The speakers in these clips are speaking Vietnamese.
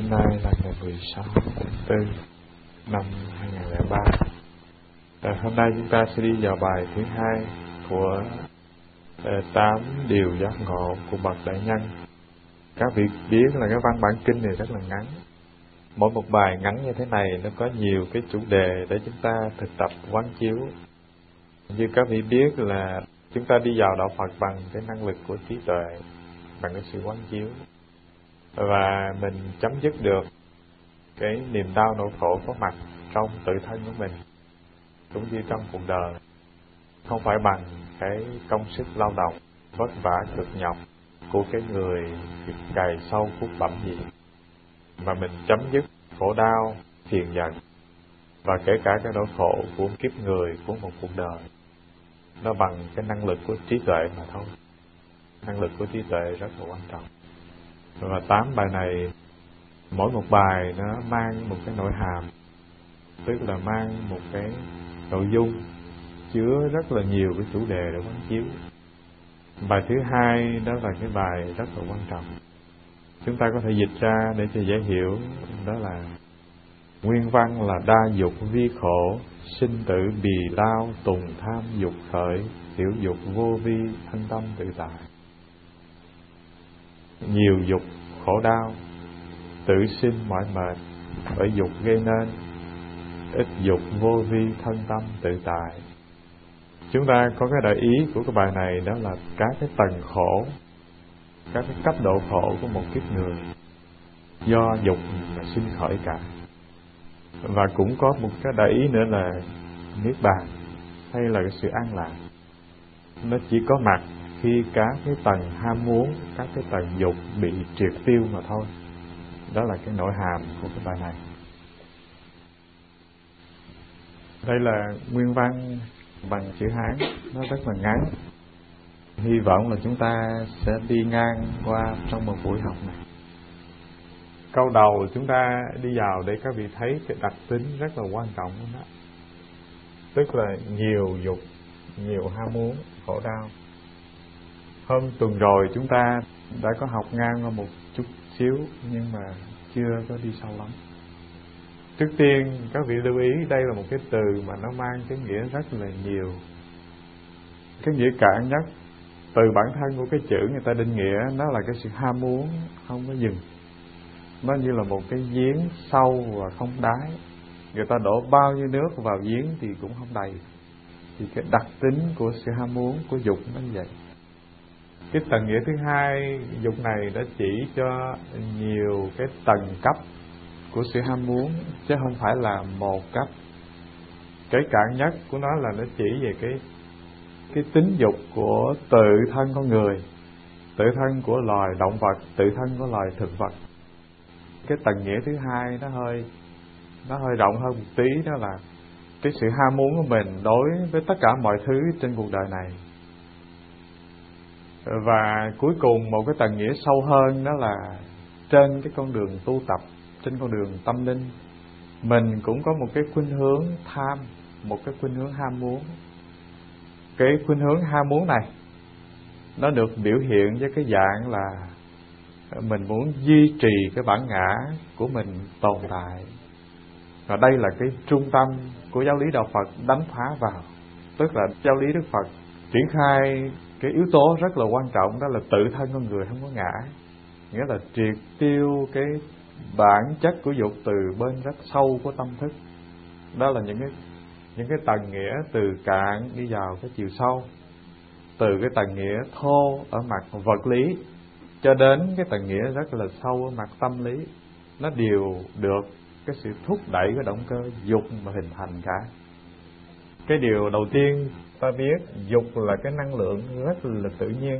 Hôm nay là ngày 16 tháng 4 năm 2003. Hôm nay chúng ta sẽ đi vào bài thứ hai của 8 điều giác ngộ của bậc đại nhân. Các vị biết là cái văn bản kinh này rất là ngắn. Mỗi một bài ngắn như thế này nó có nhiều cái chủ đề để chúng ta thực tập quán chiếu. Như các vị biết là chúng ta đi vào đạo Phật bằng cái năng lực của trí tuệ, bằng cái sự quán chiếu, và mình chấm dứt được cái niềm đau nỗi khổ có mặt trong tự thân của mình cũng như trong cuộc đời, không phải bằng cái công sức lao động vất vả cực nhọc của cái người cày sâu cuốc bẩm gì, mà mình chấm dứt khổ đau phiền giận và kể cả cái nỗi khổ của kiếp người, của một cuộc đời, nó bằng cái năng lực của trí tuệ mà thôi. Năng lực của trí tuệ rất là quan trọng. Và 8 bài này, mỗi một bài nó mang một cái nội hàm, tức là mang một cái nội dung chứa rất là nhiều cái chủ đề để quán chiếu. Bài thứ hai đó là cái bài rất là quan trọng. Chúng ta có thể dịch ra để cho dễ hiểu, đó là nguyên văn là đa dục vi khổ, sinh tử bì lao, tùng tham dục khởi, tiểu dục vô vi, thanh tâm tự tại. Nhiều dục khổ đau, tự sinh mỏi mệt bởi dục gây nên, ít dục vô vi, thân tâm tự tại. Chúng ta có cái đại ý của cái bài này, đó là các cái tầng khổ, các cái cấp độ khổ của một kiếp người do dục mà sinh khởi cả. Và cũng có một cái đại ý nữa là niết bàn, hay là cái sự an lạc. Nó chỉ có mặt khi các cái tầng ham muốn, các cái tầng dục bị triệt tiêu mà thôi. Đó là cái nội hàm của cái bài này. Đây là nguyên văn bằng chữ Hán, nó rất là ngắn. Hy vọng là chúng ta sẽ đi ngang qua trong một buổi học này. Câu đầu chúng ta đi vào để các vị thấy cái đặc tính rất là quan trọng của nó. Tức là nhiều dục, nhiều ham muốn, khổ đau. Hôm tuần rồi chúng ta đã có học ngang qua một chút xíu, nhưng mà chưa có đi sâu lắm. Trước tiên các vị lưu ý, đây là một cái từ mà nó mang cái nghĩa rất là nhiều. Cái nghĩa cạn nhất từ bản thân của cái chữ người ta định nghĩa, nó là cái sự ham muốn không có dừng. Nó như là một cái giếng sâu và không đáy. Người ta đổ bao nhiêu nước vào giếng thì cũng không đầy. Thì cái đặc tính của sự ham muốn, của dục nó như vậy. Cái tầng nghĩa thứ hai, dục này đã chỉ cho nhiều cái tầng cấp của sự ham muốn, chứ không phải là một cấp. Cái cạn nhất của nó là nó chỉ về cái tính dục của tự thân con người, tự thân của loài động vật, tự thân của loài thực vật. Cái tầng nghĩa thứ hai nó hơi rộng hơn một tí, đó là cái sự ham muốn của mình đối với tất cả mọi thứ trên cuộc đời này. Và cuối cùng một cái tầng nghĩa sâu hơn, đó là trên cái con đường tu tập, trên con đường tâm linh, mình cũng có một cái khuynh hướng tham, một cái khuynh hướng ham muốn. Cái khuynh hướng ham muốn này nó được biểu hiện với cái dạng là mình muốn duy trì cái bản ngã của mình tồn tại. Và đây là cái trung tâm của giáo lý đạo Phật đánh phá vào. Tức là giáo lý Đức Phật triển khai cái yếu tố rất là quan trọng, đó là tự thân con người không có ngã. Nghĩa là triệt tiêu cái bản chất của dục từ bên rất sâu của tâm thức. Đó là những cái tầng nghĩa từ cạn đi vào cái chiều sâu, từ cái tầng nghĩa thô ở mặt vật lý cho đến cái tầng nghĩa rất là sâu ở mặt tâm lý. Nó đều được cái sự thúc đẩy cái động cơ dục mà hình thành cả. Cái điều đầu tiên ta biết, dục là cái năng lượng rất là tự nhiên.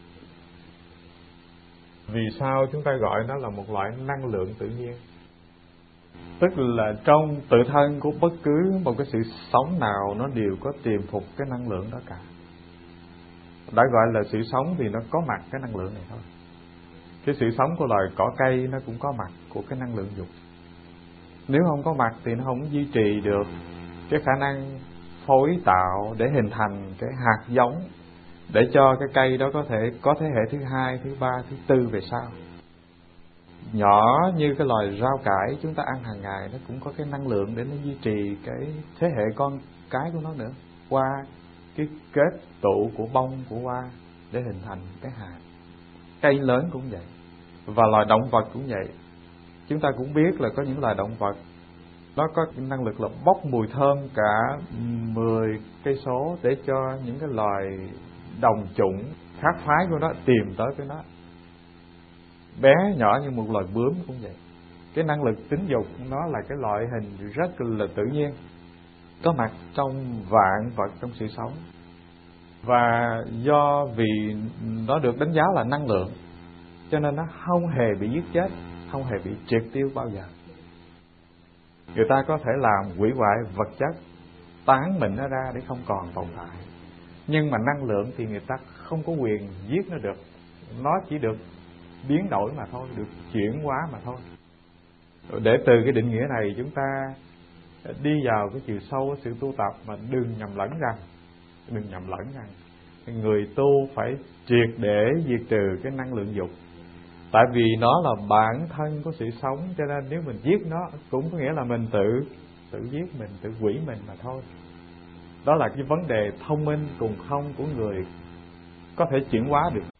Vì sao chúng ta gọi nó là một loại năng lượng tự nhiên? Tức là trong tự thân của bất cứ một cái sự sống nào, nó đều có tiềm phục cái năng lượng đó cả. Đã gọi là sự sống thì nó có mặt cái năng lượng này thôi. Cái sự sống của loài cỏ cây nó cũng có mặt của cái năng lượng dục. Nếu không có mặt thì nó không duy trì được cái khả năng phối tạo để hình thành cái hạt giống, để cho cái cây đó có thể có thế hệ thứ hai, thứ ba, thứ tư về sau. nhỏ như cái loài rau cải chúng ta ăn hàng ngày, nó cũng có cái năng lượng để nó duy trì cái thế hệ con cái của nó nữa, qua cái kết tụ của bông của hoa để hình thành cái hạt. Cây lớn cũng vậy, và loài động vật cũng vậy. Chúng ta cũng biết là có những loài động vật nó có năng lực là bốc mùi thơm cả 10 cây số để cho những cái loài đồng chủng khác phái của nó tìm tới với nó. Bé nhỏ như một loài bướm cũng vậy. Cái năng lực tính dục nó là cái loại hình rất là tự nhiên, có mặt trong vạn vật trong sự sống. Và do vì nó được đánh giá là năng lượng, cho nên nó không hề bị giết chết, không hề bị triệt tiêu bao giờ. Người ta có thể làm hủy hoại vật chất, tán mịn nó ra để không còn tồn tại, nhưng mà năng lượng thì người ta không có quyền giết nó được. Nó chỉ được biến đổi mà thôi, được chuyển hóa mà thôi. Để từ cái định nghĩa này chúng ta đi vào cái chiều sâu của sự tu tập, mà đừng nhầm lẫn rằng người tu phải triệt để diệt trừ cái năng lượng dục. Tại vì nó là bản thân của sự sống, cho nên nếu mình giết nó cũng có nghĩa là mình tự giết mình, tự hủy mình mà thôi. Đó là cái vấn đề thông minh cùng không của người có thể chuyển hóa được.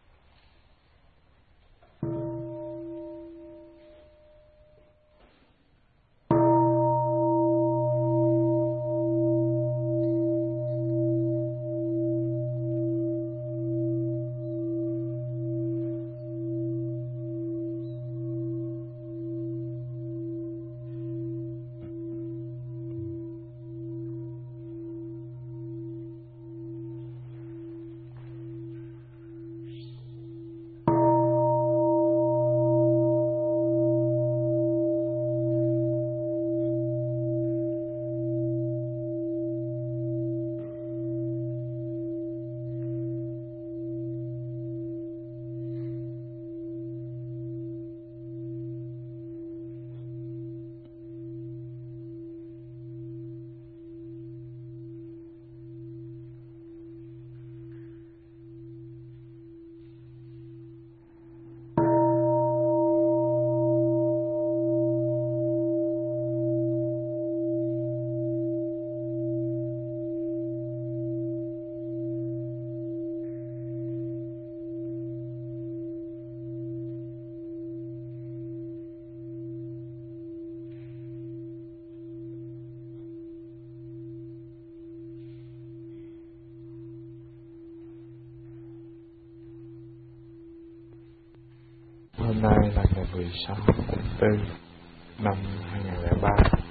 Hôm nay là ngày 16 tháng 4 năm 2003.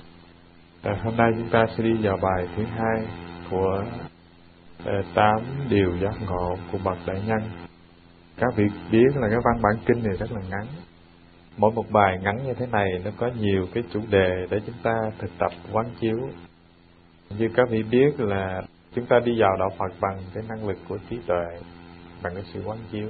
Hôm nay chúng ta sẽ đi vào bài thứ 2 của 8 điều giác ngộ của bậc đại nhân. Các vị biết là cái văn bản kinh này rất là ngắn. Mỗi một bài ngắn như thế này nó có nhiều cái chủ đề để chúng ta thực tập quán chiếu. Như các vị biết là chúng ta đi vào đạo Phật bằng cái năng lực của trí tuệ, bằng cái sự quán chiếu,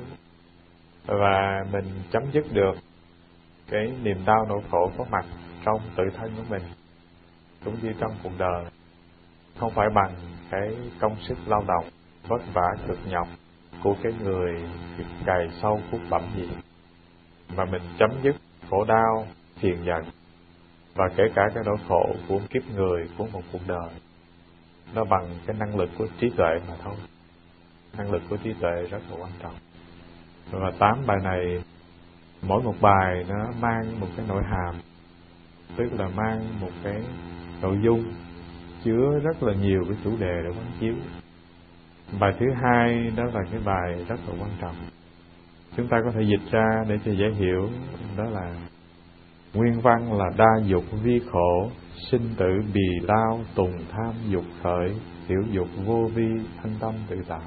và mình chấm dứt được cái niềm đau nỗi khổ có mặt trong tự thân của mình cũng như trong cuộc đời, không phải bằng cái công sức lao động vất vả cực nhọc của cái người cày sâu cuốc bẩm gì, mà mình chấm dứt khổ đau phiền giận và kể cả cái nỗi khổ của kiếp người, của một cuộc đời, nó bằng cái năng lực của trí tuệ mà thôi. Năng lực của trí tuệ rất là quan trọng. Và 8 bài này, mỗi một bài nó mang một cái nội hàm, tức là mang một cái nội dung chứa rất là nhiều cái chủ đề để quán chiếu. Bài thứ 2 đó là cái bài rất là quan trọng. Chúng ta có thể dịch ra để cho dễ hiểu, đó là nguyên văn là đa dục vi khổ, sinh tử bì lao, tùng tham dục khởi, tiểu dục vô vi, thanh tâm tự tại.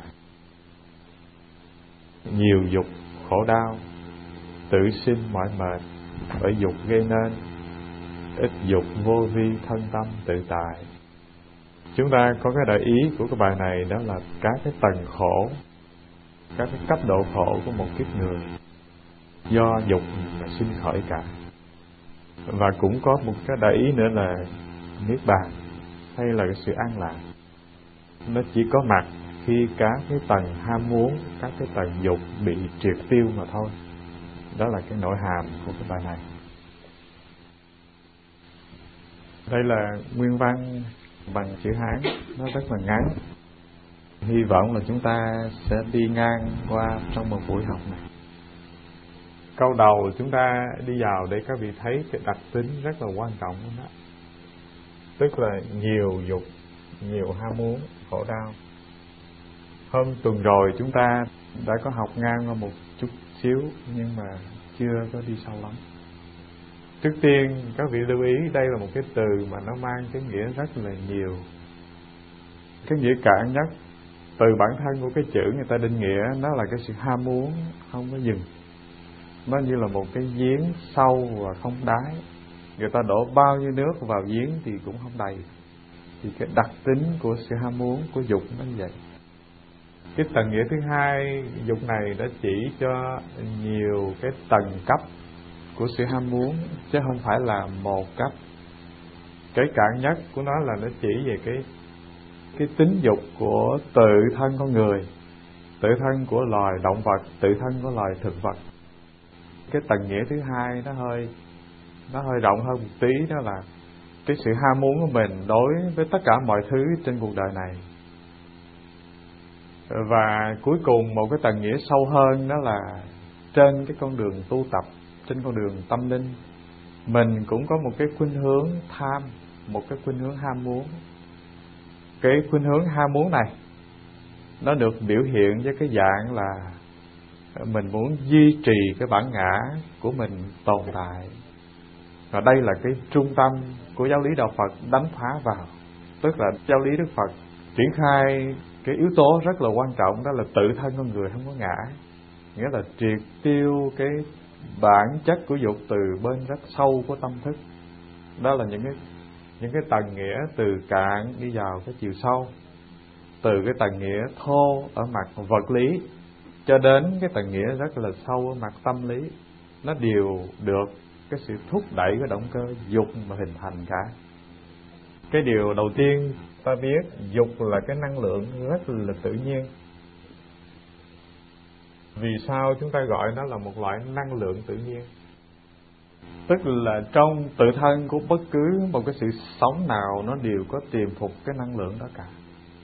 Nhiều dục khổ đau, tự sinh mỏi mệt bởi dục gây nên, ít dục vô vi, thân tâm tự tại. Chúng ta có cái đại ý của cái bài này, đó là các cái tầng khổ, các cái cấp độ khổ của một kiếp người do dục mà sinh khởi cả. Và cũng có một cái đại ý nữa là niết bàn, hay là cái sự an lạc. Nó chỉ có mặt khi các cái tầng ham muốn, các cái tầng dục bị triệt tiêu mà thôi. Đó là cái nội hàm của cái bài này. Đây là nguyên văn bằng chữ Hán, nó rất là ngắn. Hy vọng là chúng ta sẽ đi ngang qua trong một buổi học này. Câu đầu chúng ta đi vào để các vị thấy cái đặc tính rất là quan trọng đó. Tức là nhiều dục, nhiều ham muốn, khổ đau. Hôm tuần rồi chúng ta đã có học ngang qua một chút xíu, nhưng mà chưa có đi sâu lắm. Trước tiên các vị lưu ý đây là một cái từ mà nó mang cái nghĩa rất là nhiều. Cái nghĩa cạn nhất từ bản thân của cái chữ người ta định nghĩa nó là cái sự ham muốn không có dừng. Nó như là một cái giếng sâu và không đáy. Người ta đổ bao nhiêu nước vào giếng thì cũng không đầy. Thì cái đặc tính của sự ham muốn, của dục nó như vậy. Cái tầng nghĩa thứ hai, dục này đã chỉ cho nhiều cái tầng cấp của sự ham muốn, chứ không phải là một cấp. Cái cạn nhất của nó là nó chỉ về cái tính dục của tự thân con người, tự thân của loài động vật, tự thân của loài thực vật. Cái tầng nghĩa thứ hai nó hơi rộng hơn một tí, đó là cái sự ham muốn của mình đối với tất cả mọi thứ trên cuộc đời này. Và cuối cùng một cái tầng nghĩa sâu hơn, đó là trên cái con đường tu tập, trên con đường tâm linh, mình cũng có một cái khuynh hướng tham, một cái khuynh hướng ham muốn. Cái khuynh hướng ham muốn này nó được biểu hiện với cái dạng là mình muốn duy trì cái bản ngã của mình tồn tại. Và đây là cái trung tâm của giáo lý đạo Phật đánh phá vào. Tức là giáo lý Đức Phật triển khai cái yếu tố rất là quan trọng, đó là tự thân con người không có ngã. Nghĩa là triệt tiêu cái bản chất của dục từ bên rất sâu của tâm thức. Đó là những cái tầng nghĩa từ cạn đi vào cái chiều sâu, từ cái tầng nghĩa thô ở mặt vật lý cho đến cái tầng nghĩa rất là sâu ở mặt tâm lý. Nó đều được cái sự thúc đẩy cái động cơ dục mà hình thành cả. Cái điều đầu tiên ta biết dục là cái năng lượng rất là tự nhiên. Vì sao chúng ta gọi nó là một loại năng lượng tự nhiên? Tức là trong tự thân của bất cứ một cái sự sống nào nó đều có tiềm phục cái năng lượng đó cả.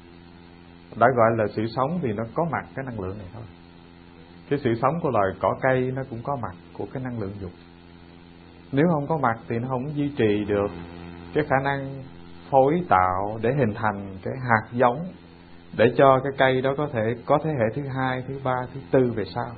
Đã gọi là sự sống thì nó có mặt cái năng lượng này thôi. Cái sự sống của loài cỏ cây nó cũng có mặt của cái năng lượng dục. Nếu không có mặt thì nó không duy trì được cái khả năng phối tạo để hình thành cái hạt giống, để cho cái cây đó có thế hệ thứ hai, thứ ba, thứ tư về sau.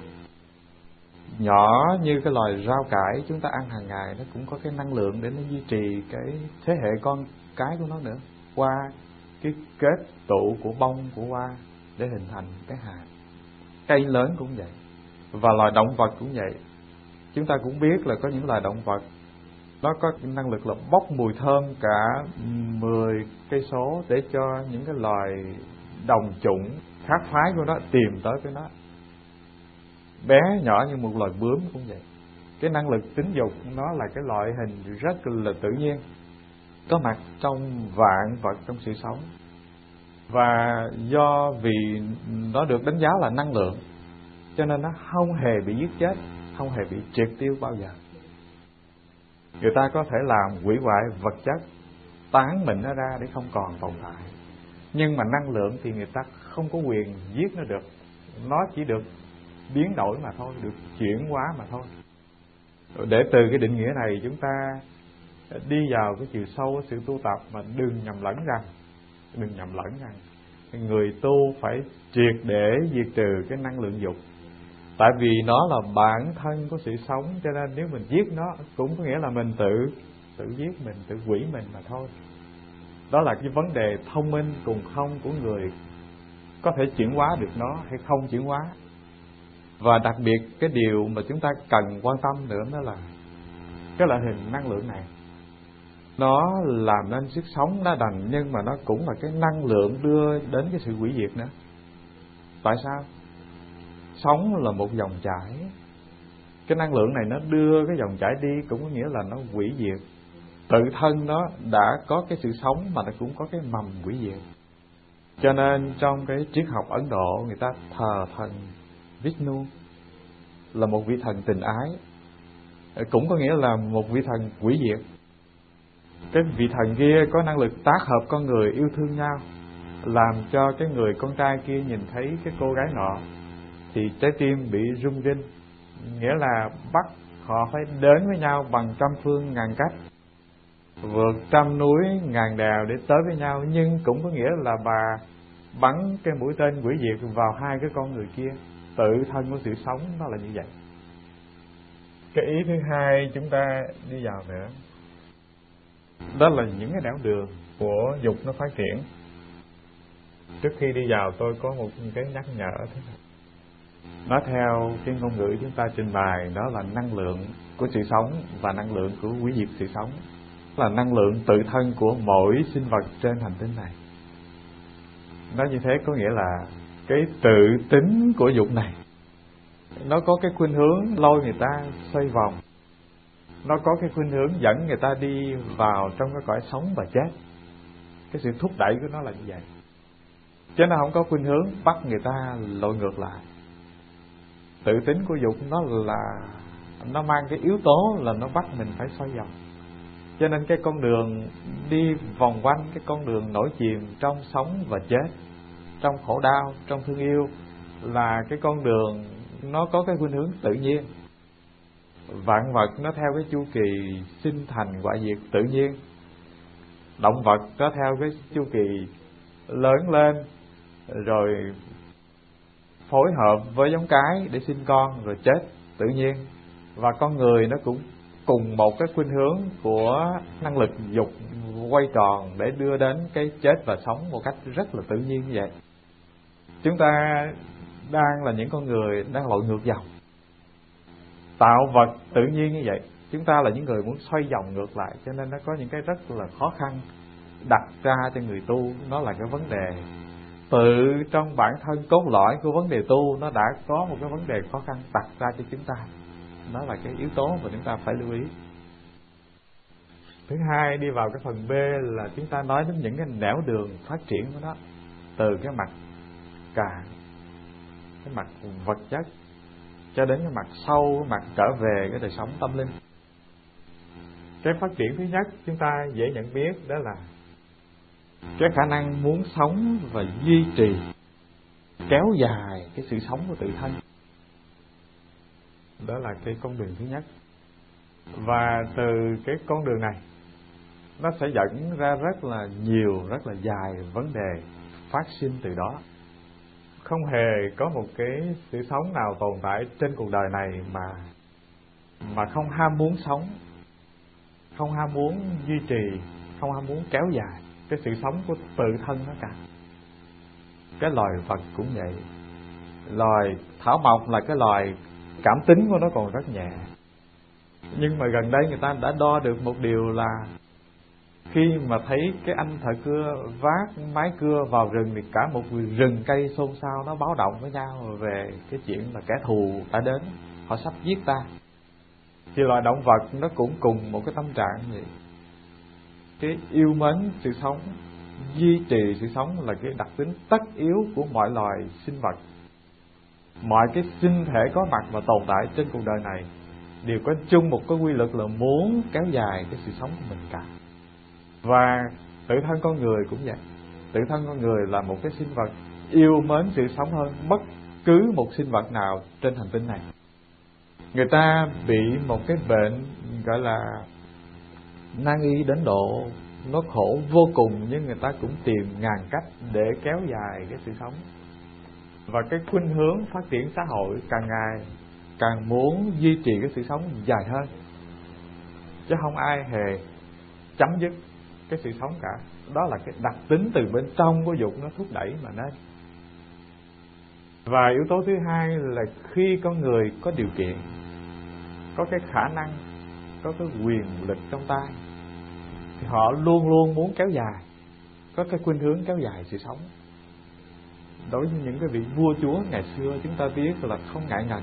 Nhỏ như cái loài rau cải chúng ta ăn hàng ngày, nó cũng có cái năng lượng để nó duy trì cái thế hệ con cái của nó nữa, qua cái kết tụ của bông của hoa để hình thành cái hạt. Cây lớn cũng vậy, và loài động vật cũng vậy. Chúng ta cũng biết là có những loài động vật nó có năng lực là bốc mùi thơm cả 10 cây số để cho những cái loài đồng chủng khác phái của nó tìm tới cái nó. Bé nhỏ như một loài bướm cũng vậy. Cái năng lực tính dục nó là cái loại hình rất là tự nhiên, có mặt trong vạn vật trong sự sống. Và do vì nó được đánh giá là năng lượng, cho nên nó không hề bị giết chết, không hề bị triệt tiêu bao giờ. Người ta có thể làm hủy hoại vật chất, tán mình nó ra để không còn tồn tại, nhưng mà năng lượng thì người ta không có quyền giết nó được. Nó chỉ được biến đổi mà thôi, được chuyển hóa mà thôi. Để từ cái định nghĩa này chúng ta đi vào cái chiều sâu của sự tu tập, mà đừng nhầm lẫn rằng người tu phải triệt để diệt trừ cái năng lượng dục. Tại vì nó là bản thân của sự sống, cho nên nếu mình giết nó cũng có nghĩa là mình tự giết mình, tự hủy mình mà thôi. Đó là cái vấn đề thông minh cùng không của người có thể chuyển hóa được nó hay không chuyển hóa. Và đặc biệt cái điều mà chúng ta cần quan tâm nữa đó là cái loại hình năng lượng này. Nó làm nên sức sống đã đành, nhưng mà nó cũng là cái năng lượng đưa đến cái sự hủy diệt nữa. Tại sao? Sống là một dòng chảy. Cái năng lượng này nó đưa cái dòng chảy đi, cũng có nghĩa là nó hủy diệt. Tự thân nó đã có cái sự sống mà nó cũng có cái mầm hủy diệt. Cho nên trong cái triết học Ấn Độ, người ta thờ thần Vishnu là một vị thần tình ái, cũng có nghĩa là một vị thần hủy diệt. Cái vị thần kia có năng lực tác hợp con người yêu thương nhau, làm cho cái người con trai kia nhìn thấy cái cô gái nọ thì trái tim bị rung rinh, nghĩa là bắt họ phải đến với nhau bằng trăm phương ngàn cách, vượt trăm núi ngàn đèo để tới với nhau. Nhưng cũng có nghĩa là bà bắn cái mũi tên hủy diệt vào hai cái con người kia. Tự thân của sự sống nó là như vậy. Cái ý thứ hai chúng ta đi vào nữa, đó là những cái nẻo đường của dục nó phát triển. Trước khi đi vào tôi có một cái nhắc nhở thế này. Nói theo cái ngôn ngữ chúng ta trình bày, đó là năng lượng của sự sống và năng lượng của hủy diệt sự sống, là năng lượng tự thân của mỗi sinh vật trên hành tinh này. Nói như thế có nghĩa là cái tự tính của dục này nó có cái khuynh hướng lôi người ta xoay vòng, nó có cái khuynh hướng dẫn người ta đi vào trong cái cõi sống và chết. Cái sự thúc đẩy của nó là như vậy, chứ nó không có khuynh hướng bắt người ta lội ngược lại. Tự tính của dục nó mang cái yếu tố là nó bắt mình phải xoay vòng. Cho nên cái con đường đi vòng quanh, cái con đường nổi chìm trong sống và chết, trong khổ đau, trong thương yêu, là cái con đường nó có cái khuynh hướng tự nhiên. Vạn vật nó theo cái chu kỳ sinh thành hoại diệt tự nhiên. Động vật nó theo cái chu kỳ lớn lên rồi phối hợp với giống cái để sinh con rồi chết tự nhiên. Và con người nó cũng cùng một cái khuynh hướng của năng lực dục quay tròn để đưa đến cái chết và sống một cách rất là tự nhiên như vậy. Chúng ta đang là những con người đang lội ngược dòng, tạo vật tự nhiên như vậy. Chúng ta là những người muốn xoay vòng ngược lại, cho nên nó có những cái rất là khó khăn đặt ra cho người tu. Nó là cái vấn đề tự trong bản thân cốt lõi của vấn đề tu, nó đã có một cái vấn đề khó khăn đặt ra cho chúng ta. Đó là cái yếu tố mà chúng ta phải lưu ý. Thứ hai, đi vào cái phần B là chúng ta nói đến những cái nẻo đường phát triển của nó, từ cái mặt cả cái mặt vật chất cho đến cái mặt sâu, cái mặt trở về cái đời sống tâm linh. Cái phát triển thứ nhất chúng ta dễ nhận biết đó là cái khả năng muốn sống và duy trì, kéo dài cái sự sống của tự thân. Đó là cái con đường thứ nhất. Và từ cái con đường này nó sẽ dẫn ra rất là nhiều, rất là dài vấn đề phát sinh từ đó. Không hề có một cái sự sống nào tồn tại trên cuộc đời này mà không ham muốn sống, không ham muốn duy trì, không ham muốn kéo dài cái sự sống của tự thân nó cả. Cái loài vật cũng vậy. Loài thảo mộc là cái loài cảm tính của nó còn rất nhẹ. Nhưng mà gần đây người ta đã đo được một điều là khi mà thấy cái anh thợ cưa vác máy cưa vào rừng thì cả một rừng cây xôn xao, nó báo động với nhau về cái chuyện là kẻ thù đã đến, họ sắp giết ta. Thì loài động vật nó cũng cùng một cái tâm trạng vậy. Cái yêu mến sự sống, duy trì sự sống là cái đặc tính tất yếu của mọi loài sinh vật. Mọi cái sinh thể có mặt và tồn tại trên cuộc đời này đều có chung một cái quy luật là muốn kéo dài cái sự sống của mình cả. Và tự thân con người cũng vậy. Tự thân con người là một cái sinh vật yêu mến sự sống hơn bất cứ một sinh vật nào trên hành tinh này. Người ta bị một cái bệnh gọi là nan y đến độ nó khổ vô cùng, nhưng người ta cũng tìm ngàn cách để kéo dài cái sự sống. Và cái khuynh hướng phát triển xã hội càng ngày càng muốn duy trì cái sự sống dài hơn, chứ không ai hề chấm dứt cái sự sống cả. Đó là cái đặc tính từ bên trong của dục nó thúc đẩy mà nên. Và yếu tố thứ hai là khi con người có điều kiện, có cái khả năng, có cái quyền lực trong tay, thì họ luôn luôn muốn kéo dài, có cái khuynh hướng kéo dài sự sống. Đối với những cái vị vua chúa ngày xưa, chúng ta biết là không ngại ngần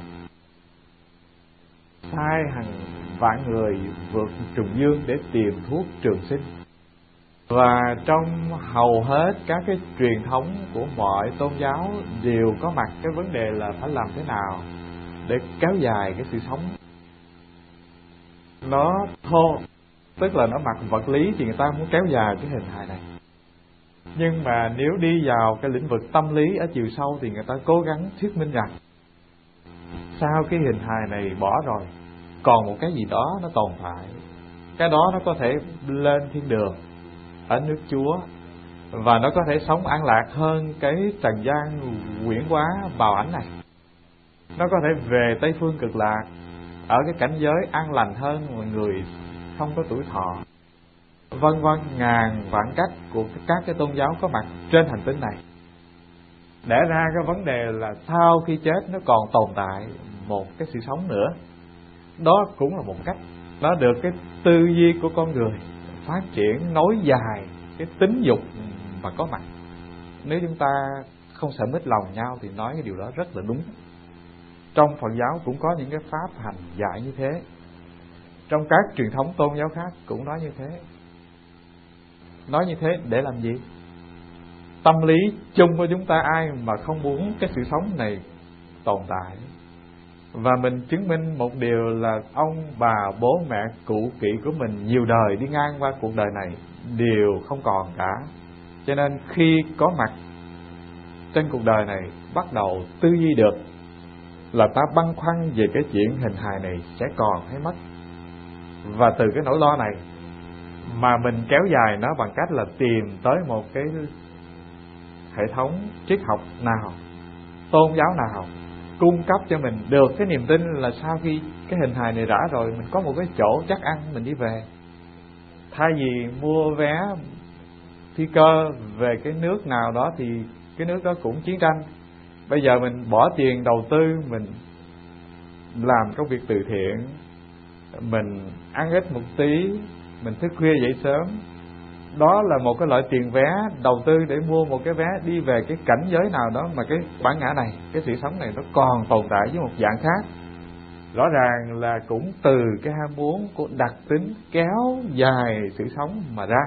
sai hàng vạn người vượt trùng dương để tìm thuốc trường sinh. Và trong hầu hết các cái truyền thống của mọi tôn giáo đều có mặt cái vấn đề là phải làm thế nào để kéo dài cái sự sống. Nó thô tức là nó mặt vật lý thì người ta muốn kéo dài cái hình hài này. Nhưng mà nếu đi vào cái lĩnh vực tâm lý ở chiều sâu thì người ta cố gắng thuyết minh rằng sau cái hình hài này bỏ rồi, còn một cái gì đó nó tồn tại. Cái đó nó có thể lên thiên đường, ở nước Chúa, và nó có thể sống an lạc hơn cái trần gian quyển quá bào ảnh này. Nó có thể về Tây Phương Cực Lạc, ở cái cảnh giới an lành hơn mọi người không có tuổi thọ, vân vân, ngàn vạn cách của các cái tôn giáo có mặt trên hành tinh này. Để ra cái vấn đề là sau khi chết nó còn tồn tại một cái sự sống nữa. Đó cũng là một cách nó được cái tư duy của con người phát triển nối dài cái tính dục mà có mặt. Nếu chúng ta không sợ mít lòng nhau thì nói cái điều đó rất là đúng. Trong Phật giáo cũng có những cái pháp hành dạy như thế, trong các truyền thống tôn giáo khác cũng nói như thế. Nói như thế để làm gì? Tâm lý chung của chúng ta ai mà không muốn cái sự sống này tồn tại. Và mình chứng minh một điều là ông bà bố mẹ cụ kỵ của mình nhiều đời đi ngang qua cuộc đời này đều không còn cả. Cho nên khi có mặt trên cuộc đời này bắt đầu tư duy được là ta băn khoăn về cái chuyện hình hài này sẽ còn hay mất. Và từ cái nỗi lo này mà mình kéo dài nó bằng cách là tìm tới một cái hệ thống triết học nào, tôn giáo nào cung cấp cho mình được cái niềm tin là sau khi cái hình hài này rã rồi mình có một cái chỗ chắc ăn mình đi về. Thay vì mua vé phi cơ về cái nước nào đó thì cái nước đó cũng chiến tranh, bây giờ mình bỏ tiền đầu tư, mình làm công việc từ thiện, mình ăn ít một tí, mình thức khuya dậy sớm. Đó là một cái loại tiền vé đầu tư để mua một cái vé đi về cái cảnh giới nào đó mà cái bản ngã này, cái sự sống này nó còn tồn tại với một dạng khác. Rõ ràng là cũng từ cái ham muốn của đặc tính kéo dài sự sống mà ra.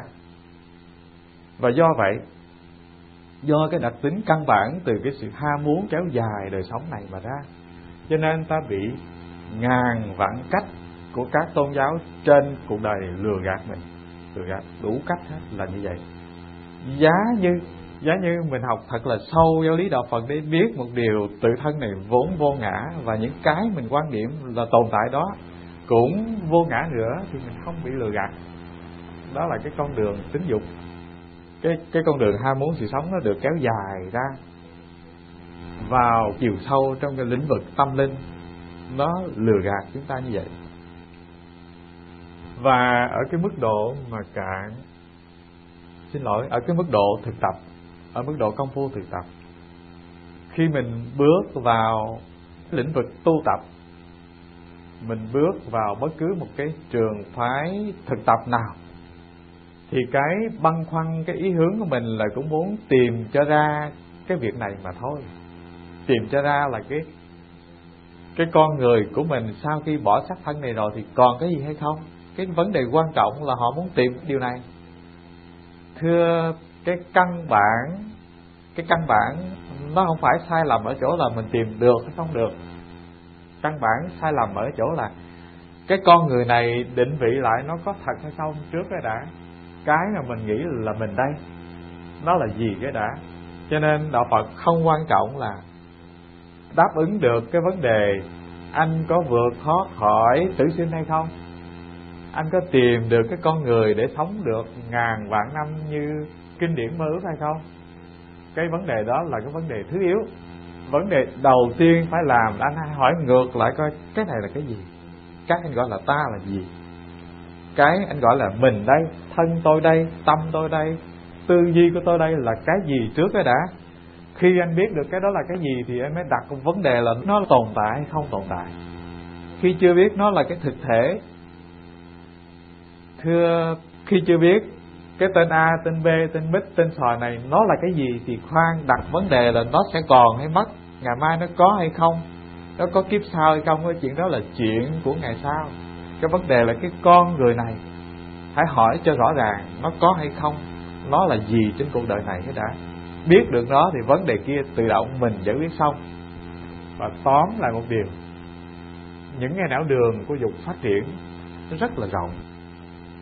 Và do vậy, do cái đặc tính căn bản từ cái sự ham muốn kéo dài đời sống này mà ra, cho nên ta bị ngàn vạn cách của các tôn giáo trên cuộc đời lừa gạt mình, lừa gạt đủ cách hết là như vậy. Giá như mình học thật là sâu giáo lý đạo Phật để biết một điều tự thân này vốn vô ngã, và những cái mình quan điểm là tồn tại đó cũng vô ngã nữa, thì mình không bị lừa gạt. Đó là cái con đường tính dục, cái con đường ham muốn sự sống nó được kéo dài ra vào chiều sâu trong cái lĩnh vực tâm linh, nó lừa gạt chúng ta như vậy. Và ở cái mức độ mà ở cái mức độ thực tập, ở mức độ công phu thực tập, khi mình bước vào lĩnh vực tu tập, mình bước vào bất cứ một cái trường phái thực tập nào, thì cái băn khoăn, cái ý hướng của mình là cũng muốn tìm cho ra cái việc này mà thôi. Tìm cho ra là cái con người của mình sau khi bỏ xác thân này rồi thì còn cái gì hay không. Cái vấn đề quan trọng là họ muốn tìm điều này. Thưa, cái căn bản nó không phải sai lầm ở chỗ là mình tìm được hay không được. Căn bản sai lầm ở chỗ là cái con người này định vị lại nó có thật hay không trước cái đã. Cái mà mình nghĩ là mình đây, nó là gì cái đã. Cho nên đạo Phật không quan trọng là đáp ứng được cái vấn đề anh có vượt thoát khỏi tử sinh hay không, anh có tìm được cái con người để sống được ngàn vạn năm như kinh điển mơ ước hay không. Cái vấn đề đó là cái vấn đề thứ yếu. Vấn đề đầu tiên phải làm là anh hãy hỏi ngược lại coi cái này là cái gì, cái anh gọi là ta là gì, cái anh gọi là mình đây, thân tôi đây, tâm tôi đây, tư duy của tôi đây là cái gì trước cái đã. Khi anh biết được cái đó là cái gì thì anh mới đặt vấn đề là nó tồn tại hay không tồn tại. Khi chưa biết nó là cái thực thể, thưa, khi chưa biết cái tên A, tên B, tên Bích, tên Sò này nó là cái gì thì khoan đặt vấn đề là nó sẽ còn hay mất, ngày mai nó có hay không, nó có kiếp sau hay không. Cái chuyện đó là chuyện của ngày sau. Cái vấn đề là cái con người này, hãy hỏi cho rõ ràng nó có hay không, nó là gì trên cuộc đời này cái đã. Biết được nó thì vấn đề kia tự động mình giải quyết xong. Và tóm lại một điều, những cái não đường của dục phát triển rất là rộng,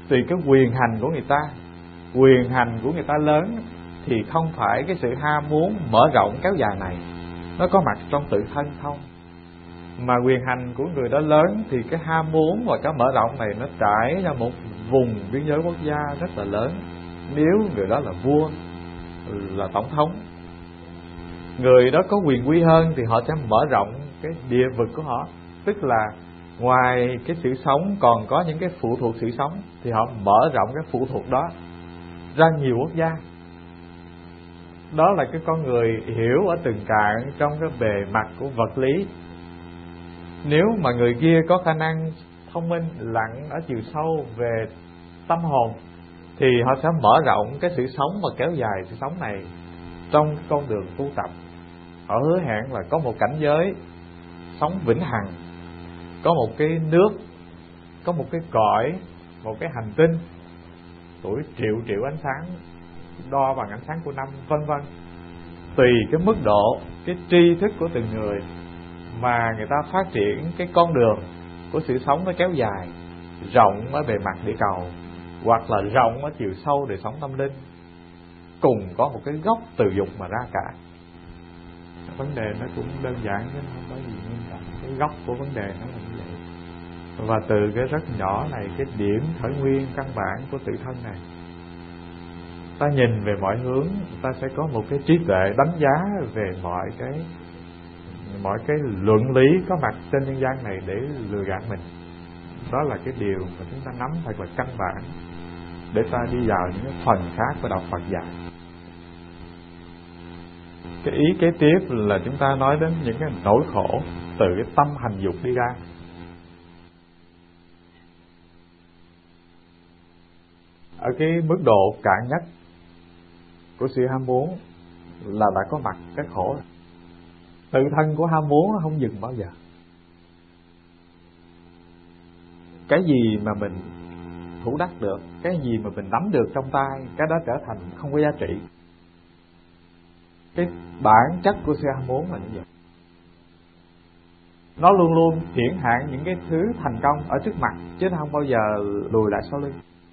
tùy cái quyền hành của người ta. Quyền hành của người ta lớn thì không phải cái sự ham muốn mở rộng kéo dài này nó có mặt trong tự thân không, mà quyền hành của người đó lớn thì cái ham muốn và cái mở rộng này nó trải ra một vùng biên giới quốc gia rất là lớn. Nếu người đó là vua, là tổng thống, người đó có quyền quý hơn thì họ sẽ mở rộng cái địa vực của họ. Tức là ngoài cái sự sống còn có những cái phụ thuộc sự sống thì họ mở rộng cái phụ thuộc đó ra nhiều quốc gia. Đó là cái con người hiểu ở từng cạn trong cái bề mặt của vật lý. Nếu mà người kia có khả năng thông minh lặn ở chiều sâu về tâm hồn thì họ sẽ mở rộng cái sự sống và kéo dài sự sống này trong con đường tu tập. Họ hứa hẹn là có một cảnh giới sống vĩnh hằng, có một cái nước, có một cái cõi, một cái hành tinh tuổi triệu ánh sáng, đo bằng ánh sáng của năm, vân vân. Tùy cái mức độ, cái tri thức của từng người mà người ta phát triển cái con đường của sự sống nó kéo dài, rộng ở bề mặt địa cầu hoặc là rộng ở chiều sâu đời sống tâm linh, cùng có một cái gốc từ dục mà ra cả. Vấn đề nó cũng đơn giản chứ không có gì nghiêm trọng. Cái gốc của vấn đề nó là như vậy. Và từ cái rất nhỏ này, cái điểm khởi nguyên căn bản của tự thân này, ta nhìn về mọi hướng, ta sẽ có một cái trí tuệ đánh giá về mọi cái luận lý có mặt trên nhân gian này để lừa gạt mình. Đó là cái điều mà chúng ta nắm thật là căn bản để ta đi vào những cái phần khác của đạo Phật dạy. Cái ý kế tiếp là chúng ta nói đến những cái nỗi khổ từ cái tâm hành dục đi ra. Ở cái mức độ cạn nhất của sự ham muốn là đã có mặt cái khổ. Tự thân của ham muốn nó không dừng bao giờ. Cái gì mà mình thủ đắc được, cái gì mà mình nắm được trong tay, cái đó trở thành không có giá trị. Cái bản chất của sự ham muốn là như vậy. Nó luôn luôn hiển hạn những cái thứ thành công ở trước mặt, chứ nó không bao giờ lùi lại sau lưng.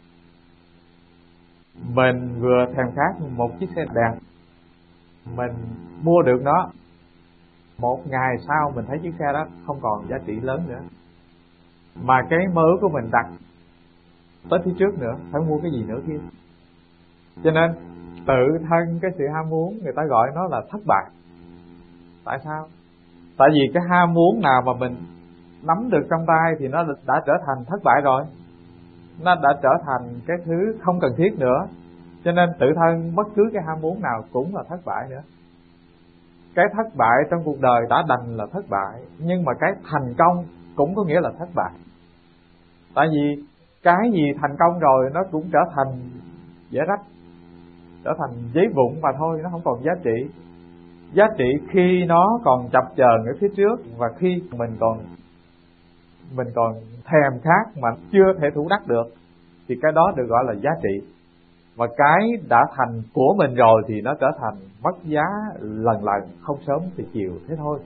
Mình vừa thèm khát một chiếc xe đẹp, mình mua được nó, một ngày sau mình thấy chiếc xe đó không còn giá trị lớn nữa, mà cái mơ ước của mình đặt tới phía trước nữa, phải mua cái gì nữa kia. Cho nên tự thân cái sự ham muốn người ta gọi nó là thất bại. Tại sao? Tại vì cái ham muốn nào mà mình nắm được trong tay thì nó đã trở thành thất bại rồi. Nó đã trở thành cái thứ không cần thiết nữa. Cho nên tự thân bất cứ cái ham muốn nào cũng là thất bại nữa. Cái thất bại trong cuộc đời đã đành là thất bại, nhưng mà cái thành công cũng có nghĩa là thất bại. Tại vì cái gì thành công rồi nó cũng trở thành dễ rách, trở thành giấy vụn mà thôi, nó không còn giá trị. Giá trị khi nó còn chập chờn ở phía trước, và khi mình còn thèm khát mà chưa thể thủ đắc được thì cái đó được gọi là giá trị. Và cái đã thành của mình rồi thì nó trở thành mất giá lần lần, không sớm thì chiều, thế thôi.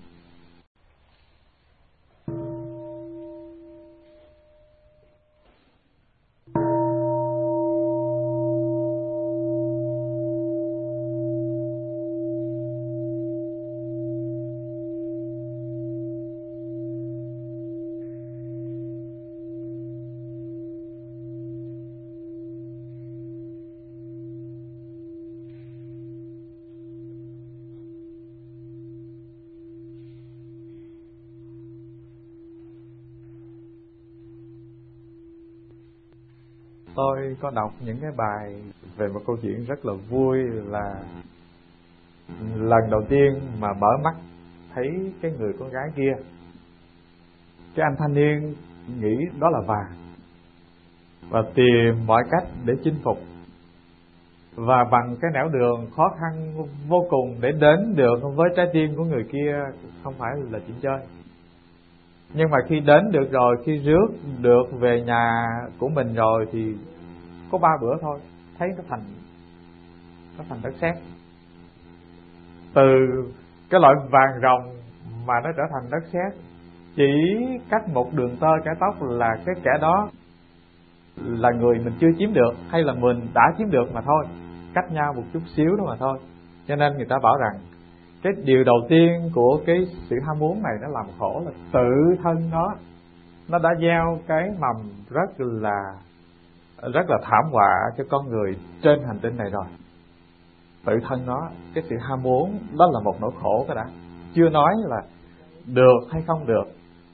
Tôi có đọc những cái bài về một câu chuyện rất là vui, là lần đầu tiên mà mở mắt thấy cái người con gái kia, cái anh thanh niên nghĩ đó là vàng và tìm mọi cách để chinh phục, và bằng cái nẻo đường khó khăn vô cùng để đến được với trái tim của người kia không phải là chuyện chơi. Nhưng mà khi đến được rồi, khi rước được về nhà của mình rồi thì có 3 bữa thôi, thấy nó thành đất sét. Từ cái loại vàng ròng mà nó trở thành đất sét, chỉ cách một đường tơ kẻ tóc là cái kẻ đó là người mình chưa chiếm được hay là mình đã chiếm được mà thôi, cách nhau một chút xíu đó mà thôi. Cho nên người ta bảo rằng cái điều đầu tiên của cái sự ham muốn này nó làm khổ là tự thân nó đã gieo cái mầm rất là thảm họa cho con người trên hành tinh này rồi. Tự thân nó, cái sự ham muốn đó là một nỗi khổ cái đã, chưa nói là được hay không được,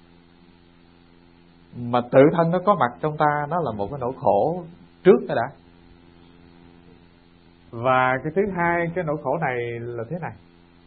mà tự thân nó có mặt trong ta, nó là một cái nỗi khổ trước cái đã. Và cái thứ hai, cái nỗi khổ này là thế này,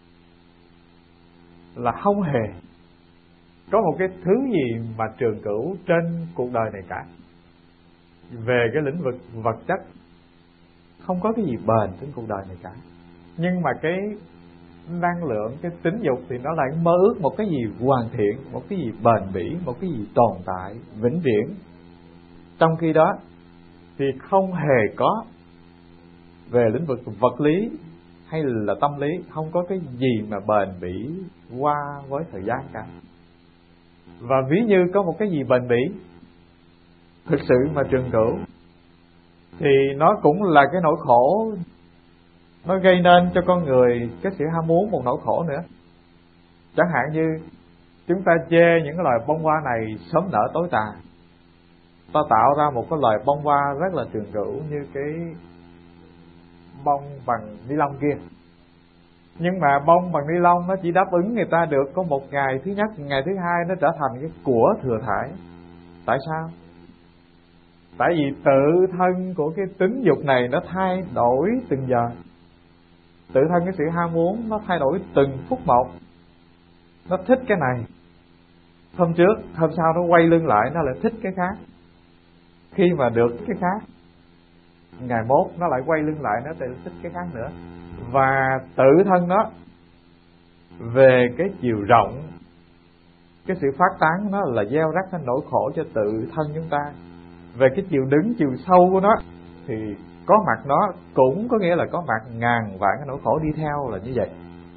là không hề có một cái thứ gì mà trường cửu trên cuộc đời này cả. Về cái lĩnh vực vật chất không có cái gì bền trên cuộc đời này cả, nhưng mà cái năng lượng, cái tính dục thì nó lại mơ ước một cái gì hoàn thiện, một cái gì bền bỉ, một cái gì tồn tại vĩnh viễn. Trong khi đó thì không hề có về lĩnh vực vật lý hay là tâm lý, không có cái gì mà bền bỉ qua với thời gian cả. Và ví như có một cái gì bền bỉ thực sự mà trường cửu, thì nó cũng là cái nỗi khổ, nó gây nên cho con người cái sự ham muốn một nỗi khổ nữa. Chẳng hạn như chúng ta chê những cái loài bông hoa này sớm nở tối tàn, ta tạo ra một cái loài bông hoa rất là trường cửu như cái bông bằng ni lông kia. Nhưng mà bông bằng ni lông nó chỉ đáp ứng người ta được có một ngày thứ nhất, ngày thứ hai nó trở thành cái của thừa thải. Tại sao? Tại vì tự thân của cái tính dục này nó thay đổi từng giờ. Tự thân cái sự ham muốn nó thay đổi từng phút một. Nó thích cái này, hôm trước, hôm sau nó quay lưng lại, nó lại thích cái khác. Khi mà được cái khác, ngày mốt nó lại quay lưng lại, nó lại thích cái khác nữa. Và tự thân nó về cái chiều rộng, cái sự phát tán nó là gieo rắc cái nỗi khổ cho tự thân chúng ta. Về cái chiều đứng, chiều sâu của nó thì có mặt nó cũng có nghĩa là có mặt ngàn vạn cái nỗi khổ đi theo, là như vậy.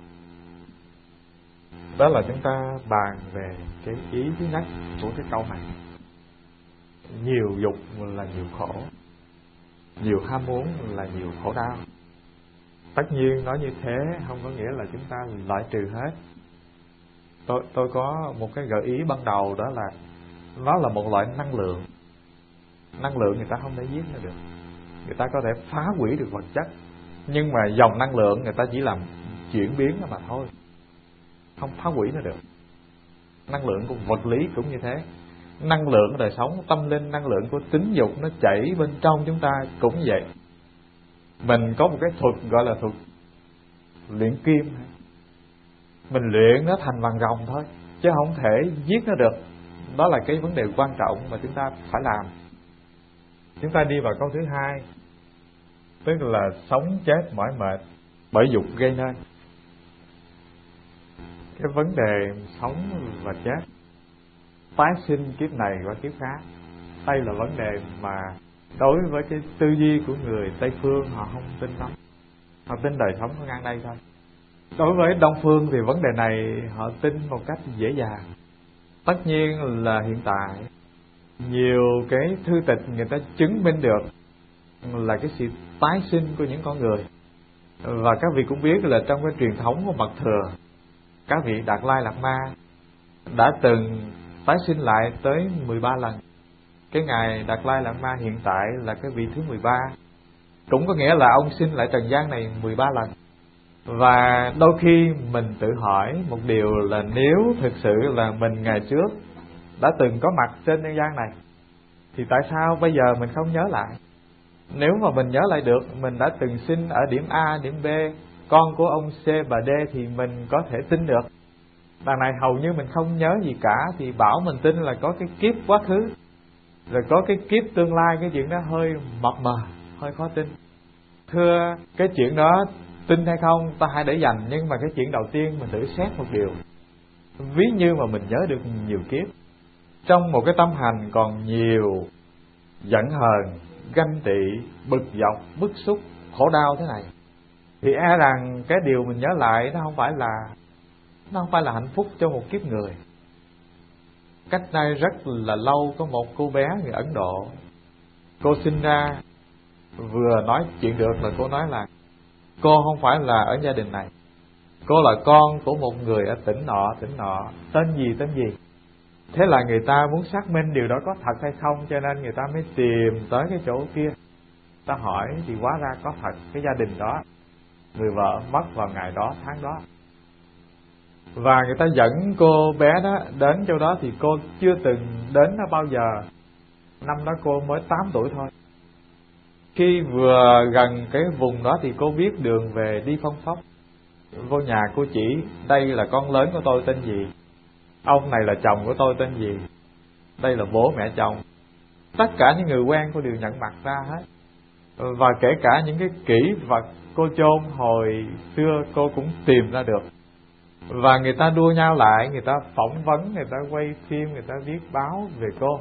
Đó là chúng ta bàn về cái ý thứ nhất của cái câu này. Nhiều dục là nhiều khổ, nhiều ham muốn là nhiều khổ đau. Tất nhiên nói như thế không có nghĩa là chúng ta loại trừ hết. Tôi có một cái gợi ý ban đầu, đó là nó là một loại năng lượng. Năng lượng người ta không thể giết nó được, người ta có thể phá hủy được vật chất, nhưng mà dòng năng lượng người ta chỉ làm chuyển biến nó mà thôi, không phá hủy nó được. Năng lượng của vật lý cũng như thế. Năng lượng của đời sống tâm linh, năng lượng của tính dục nó chảy bên trong chúng ta cũng như vậy. Mình có một cái thuật gọi là thuật luyện kim, mình luyện nó thành vàng ròng thôi, chứ không thể giết nó được. Đó là cái vấn đề quan trọng mà chúng ta phải làm. Chúng ta đi vào câu thứ hai, tức là sống chết mỏi mệt bởi dục gây nên. Cái vấn đề sống và chết, tái sinh kiếp này và kiếp khác, đây là vấn đề mà đối với cái tư duy của người Tây Phương họ không tin lắm. Họ tin đời sống ngang đây thôi. Đối với Đông Phương thì vấn đề này họ tin một cách dễ dàng. Tất nhiên là hiện tại nhiều cái thư tịch người ta chứng minh được là cái sự tái sinh của những con người. Và các vị cũng biết là trong cái truyền thống của Mật Thừa, các vị Đạt Lai Lạt Ma đã từng tái sinh lại tới 13 lần. Cái ngài Đạt Lai Lạt Ma hiện tại là cái vị thứ 13, cũng có nghĩa là ông sinh lại trần gian này 13 lần. Và đôi khi mình tự hỏi một điều là nếu thực sự là mình ngày trước đã từng có mặt trên nhân gian này, thì tại sao bây giờ mình không nhớ lại? Nếu mà mình nhớ lại được mình đã từng sinh ở điểm A, điểm B, con của ông C và D, thì mình có thể tin được. Đằng này hầu như mình không nhớ gì cả, thì bảo mình tin là có cái kiếp quá khứ, rồi có cái kiếp tương lai, cái chuyện đó hơi mập mờ, hơi khó tin. Thưa, cái chuyện đó tin hay không ta hãy để dành, nhưng mà cái chuyện đầu tiên mình thử xét một điều. Ví như mà mình nhớ được nhiều kiếp, trong một cái tâm hành còn nhiều giận hờn, ganh tị, bực dọc, bức xúc, khổ đau thế này, thì e rằng cái điều mình nhớ lại nó không phải là hạnh phúc cho một kiếp người. Cách đây rất là lâu, có một cô bé người Ấn Độ, Cô sinh ra vừa nói chuyện được là cô nói là cô không phải là ở gia đình này, cô là con của một người ở tỉnh nọ, tên gì. Thế là người ta muốn xác minh điều đó có thật hay không, cho nên người ta mới tìm tới cái chỗ kia. Ta hỏi thì hóa ra có thật, cái gia đình đó người vợ mất vào ngày đó, tháng đó. Và người ta dẫn cô bé đó đến chỗ đó thì cô chưa từng đến đó bao giờ. Năm đó cô mới 8 tuổi thôi. Khi vừa gần cái vùng đó thì cô biết đường về đi Phong Phóc. Vô nhà cô chỉ, đây là con lớn của tôi tên gì, ông này là chồng của tôi tên gì, đây là bố mẹ chồng. Tất cả những người quen cô đều nhận mặt ra hết. Và kể cả những cái kỷ vật cô chôn hồi xưa cô cũng tìm ra được. Và người ta đua nhau lại, người ta phỏng vấn, người ta quay phim, người ta viết báo về cô.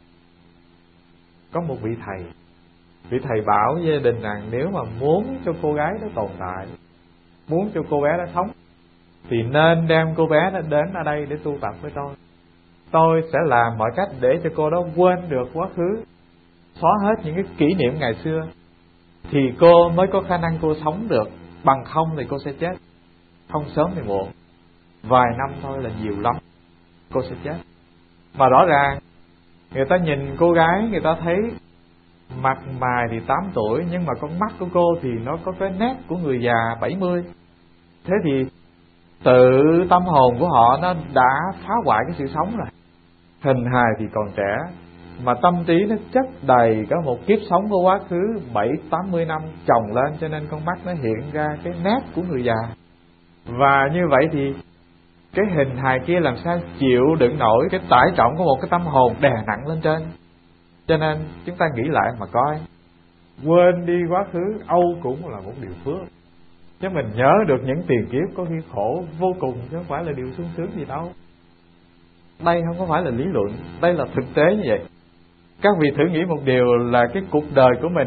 Có một vị thầy bảo gia đình rằng nếu mà muốn cho cô gái đó tồn tại, muốn cho cô bé đó sống, thì nên đem cô bé đó đến ở đây để tu tập với tôi. Tôi sẽ làm mọi cách để cho cô đó quên được quá khứ, xóa hết những cái kỷ niệm ngày xưa, thì cô mới có khả năng cô sống được. Bằng không thì cô sẽ chết, không sớm thì muộn, vài năm thôi là nhiều lắm cô sẽ chết. Mà rõ ràng người ta nhìn cô gái, người ta thấy mặt mày thì 8 tuổi, nhưng mà con mắt của cô thì nó có cái nét của người già 70. Thế thì tự tâm hồn của họ nó đã phá hoại cái sự sống rồi. Hình hài thì còn trẻ, mà tâm trí nó chất đầy cả một kiếp sống của quá khứ 70-80 năm chồng lên, cho nên con mắt nó hiện ra cái nét của người già. Và như vậy thì cái hình hài kia làm sao chịu đựng nổi cái tải trọng của một cái tâm hồn đè nặng lên trên. Cho nên chúng ta nghĩ lại mà coi, quên đi quá khứ âu cũng là một điều phước. Chứ mình nhớ được những tiền kiếp có khi khổ vô cùng, chứ không phải là điều sung sướng gì đâu. Đây không có phải là lý luận, đây là thực tế như vậy. Các vị thử nghĩ một điều là cái cuộc đời của mình,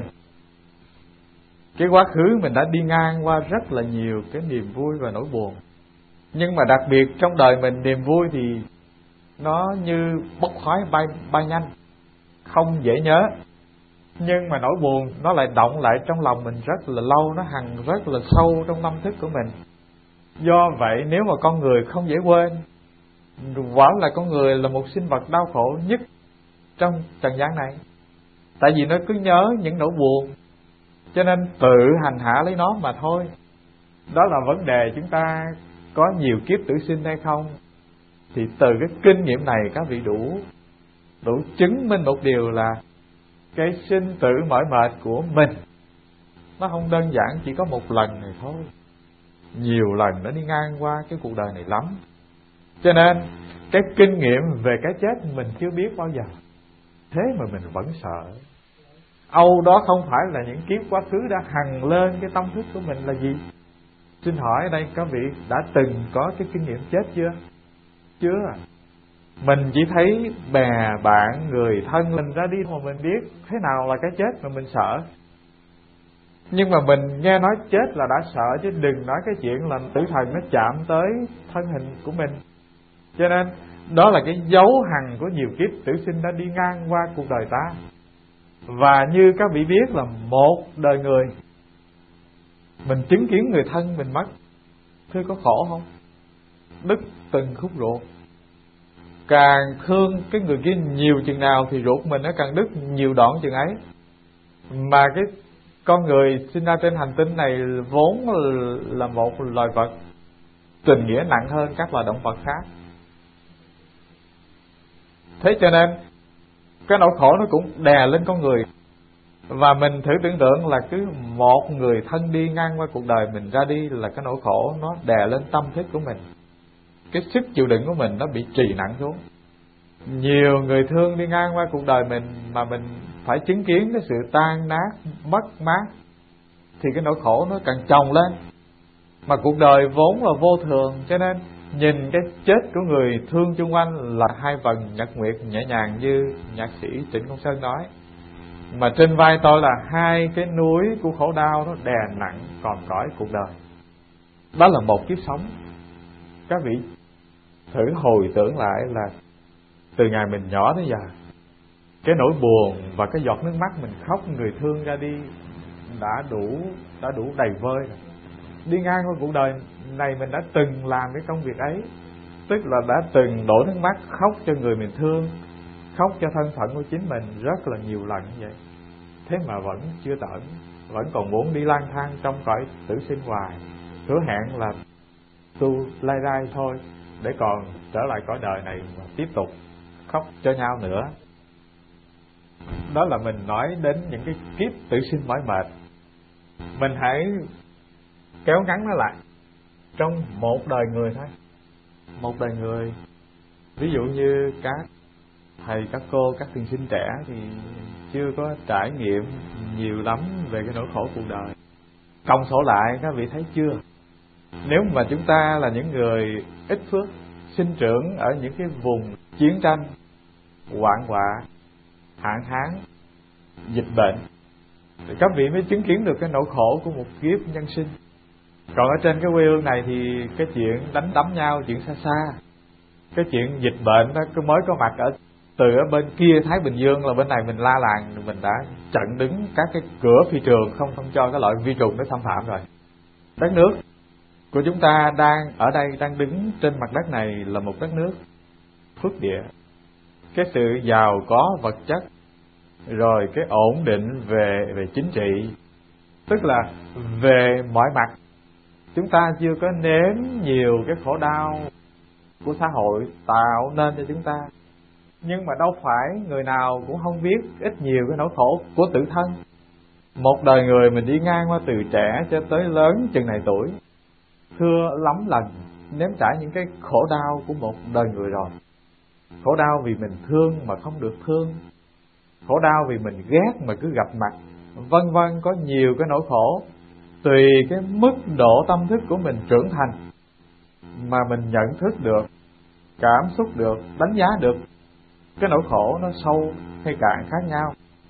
cái quá khứ mình đã đi ngang qua rất là nhiều cái niềm vui và nỗi buồn. Nhưng mà đặc biệt trong đời mình, niềm vui thì nó như bốc khói bay nhanh, không dễ nhớ. Nhưng mà nỗi buồn nó lại động lại trong lòng mình rất là lâu, nó hằn rất là sâu trong tâm thức của mình. Do vậy nếu mà con người không dễ quên, quả là con người là một sinh vật đau khổ nhất trong trần gian này. Tại vì nó cứ nhớ những nỗi buồn, cho nên tự hành hạ lấy nó mà thôi. Đó là vấn đề chúng ta có nhiều kiếp tử sinh hay không. Thì từ cái kinh nghiệm này các vị đủ chứng minh một điều là cái sinh tử mỏi mệt của mình nó không đơn giản chỉ có một lần này thôi, nhiều lần nó đi ngang qua cái cuộc đời này lắm. Cho nên cái kinh nghiệm về cái chết mình chưa biết bao giờ, thế mà mình vẫn sợ. Âu đó không phải là những kiếp quá khứ đã hằn lên cái tâm thức của mình là gì? Xin hỏi ở đây các vị đã từng có cái kinh nghiệm chết chưa? Chưa. Mình chỉ thấy bè bạn, người thân mình ra đi mà mình biết thế nào là cái chết mà mình sợ. Nhưng mà mình nghe nói chết là đã sợ, chứ đừng nói cái chuyện là tử thần nó chạm tới thân hình của mình. Cho nên đó là cái dấu hằn của nhiều kiếp tử sinh đã đi ngang qua cuộc đời ta. Và như các vị biết là một đời người mình chứng kiến người thân mình mất, thưa có khổ không? Đứt từng khúc ruột. Càng thương cái người kia nhiều chừng nào thì ruột mình nó càng đứt nhiều đoạn chừng ấy. Mà cái con người sinh ra trên hành tinh này vốn là một loài vật tình nghĩa nặng hơn các loài động vật khác. Thế cho nên cái nỗi khổ nó cũng đè lên con người. Và mình thử tưởng tượng là cứ một người thân đi ngang qua cuộc đời mình ra đi là cái nỗi khổ nó đè lên tâm thức của mình. Cái sức chịu đựng của mình nó bị trì nặng xuống. Nhiều người thương đi ngang qua cuộc đời mình mà mình phải chứng kiến cái sự tan nát, mất mát, thì cái nỗi khổ nó càng chồng lên. Mà cuộc đời vốn là vô thường, cho nên nhìn cái chết của người thương chung quanh là hai vầng nhật nguyệt nhẹ nhàng như nhạc sĩ Trịnh Công Sơn nói. Mà trên vai tôi là hai cái núi của khổ đau nó đè nặng còm cõi cuộc đời. Đó là một kiếp sống. Các vị thử hồi tưởng lại là từ ngày mình nhỏ tới giờ, cái nỗi buồn và cái giọt nước mắt mình khóc người thương ra đi đã đủ đầy vơi rồi. Đi ngang qua cuộc đời này mình đã từng làm cái công việc ấy, tức là đã từng đổ nước mắt khóc cho người mình thương, khóc cho thân phận của chính mình rất là nhiều lần như vậy. Thế mà vẫn chưa tởn, vẫn còn muốn đi lang thang trong cõi tử sinh hoài, hứa hẹn là tu lai rai thôi để còn trở lại cõi đời này mà tiếp tục khóc cho nhau nữa. Đó là mình nói đến những cái kiếp tử sinh mỏi mệt. Mình hãy kéo ngắn nó lại trong một đời người thôi. Một đời người, ví dụ như các thầy, các cô, các thiền sinh trẻ thì chưa có trải nghiệm nhiều lắm về cái nỗi khổ cuộc đời. Cộng sổ lại các vị thấy chưa? Nếu mà chúng ta là những người ít phước, sinh trưởng ở những cái vùng chiến tranh, hoạn họa, hạn hán, dịch bệnh, thì các vị mới chứng kiến được cái nỗi khổ của một kiếp nhân sinh. Còn ở trên cái quê hương này thì cái chuyện đánh đấm nhau, chuyện xa xa. Cái chuyện dịch bệnh đó cứ mới có mặt từ ở bên kia Thái Bình Dương là bên này mình la làng, mình đã chặn đứng các cái cửa phi trường không cho cái loại vi trùng nó xâm phạm rồi. Đất nước của chúng ta đang đứng trên mặt đất này là một đất nước phước địa. Cái sự giàu có vật chất, rồi cái ổn định về chính trị, tức là về mọi mặt chúng ta chưa có nếm nhiều cái khổ đau của xã hội tạo nên cho chúng ta. Nhưng mà đâu phải người nào cũng không biết ít nhiều cái nỗi khổ của tự thân. Một đời người mình đi ngang qua từ trẻ cho tới lớn chừng này tuổi, thưa lắm lần nếm trải những cái khổ đau của một đời người rồi. Khổ đau vì mình thương mà không được thương, khổ đau vì mình ghét mà cứ gặp mặt, vân vân. Có nhiều cái nỗi khổ tùy cái mức độ tâm thức của mình trưởng thành mà mình nhận thức được, cảm xúc được, đánh giá được cái nỗi khổ nó sâu hay cạn khác nhau.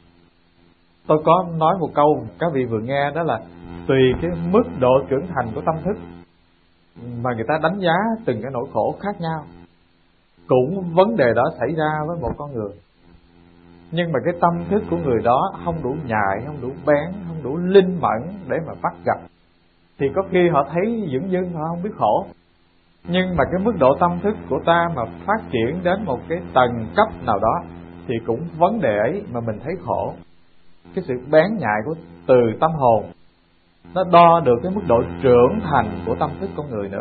Tôi có nói một câu các vị vừa nghe, đó là tùy cái mức độ trưởng thành của tâm thức mà người ta đánh giá từng cái nỗi khổ khác nhau. Cũng vấn đề đó xảy ra với một con người, nhưng mà cái tâm thức của người đó không đủ nhạy, không đủ bén, không đủ linh mẫn để mà bắt gặp, thì có khi họ thấy dửng dưng, họ không biết khổ. Nhưng mà cái mức độ tâm thức của ta mà phát triển đến một cái tầng cấp nào đó thì cũng vấn đề ấy mà mình thấy khổ. Cái sự bén nhạy của từ tâm hồn nó đo được cái mức độ trưởng thành của tâm thức con người nữa.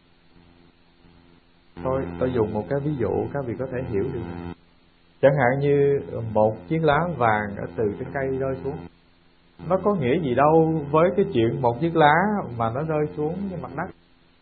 Thôi tôi dùng một cái ví dụ các vị có thể hiểu được. Chẳng hạn như một chiếc lá vàng ở từ trên cây rơi xuống, nó có nghĩa gì đâu với cái chuyện một chiếc lá mà nó rơi xuống trên mặt đất.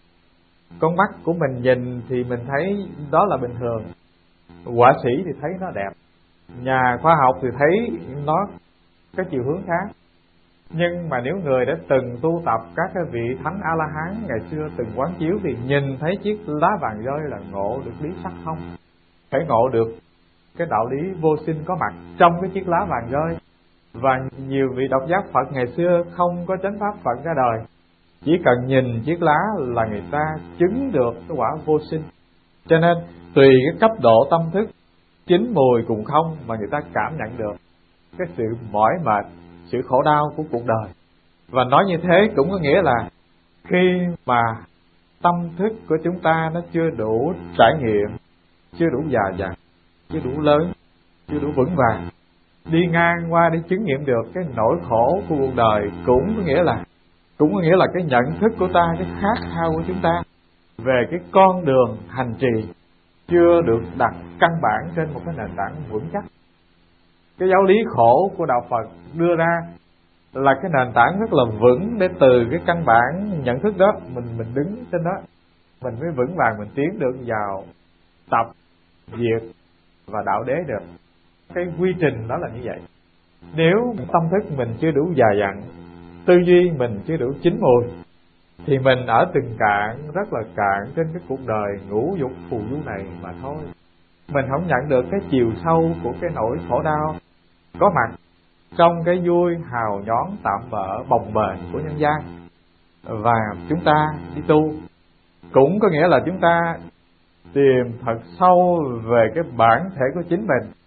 Con mắt của mình nhìn thì mình thấy đó là bình thường, họa sĩ thì thấy nó đẹp, nhà khoa học thì thấy nó có chiều hướng khác. Nhưng mà nếu người đã từng tu tập các cái vị thánh A-la-hán ngày xưa từng quán chiếu thì nhìn thấy chiếc lá vàng rơi là ngộ được lý sắc không, phải ngộ được cái đạo lý vô sinh có mặt trong cái chiếc lá vàng rơi. Và nhiều vị độc giác Phật ngày xưa không có chánh pháp Phật ra đời, chỉ cần nhìn chiếc lá là người ta chứng được cái quả vô sinh. Cho nên tùy cái cấp độ tâm thức chín mùi cùng không mà người ta cảm nhận được cái sự mỏi mệt, sự khổ đau của cuộc đời. Và nói như thế cũng có nghĩa là khi mà tâm thức của chúng ta nó chưa đủ trải nghiệm, chưa đủ già dặn, chưa đủ lớn, chưa đủ vững vàng, đi ngang qua để chứng nghiệm được cái nỗi khổ của cuộc đời, cũng có nghĩa là cái nhận thức của ta, cái khát khao của chúng ta về cái con đường hành trì chưa được đặt căn bản trên một cái nền tảng vững chắc. Cái giáo lý khổ của đạo Phật đưa ra là cái nền tảng rất là vững, để từ cái căn bản nhận thức đó mình đứng trên đó mình mới vững vàng, mình tiến được vào tập, diệt và đạo đế được. Cái quy trình đó là như vậy. Nếu tâm thức mình chưa đủ già dặn, tư duy mình chưa đủ chín mùi, thì mình ở từng cạn, rất là cạn trên cái cuộc đời ngũ dục phù du này mà thôi. Mình không nhận được cái chiều sâu của cái nỗi khổ đau có mặt trong cái vui hào nhoáng tạm bợ bồng bềnh của nhân gian. Và chúng ta đi tu cũng có nghĩa là chúng ta tìm thật sâu về cái bản thể của chính mình,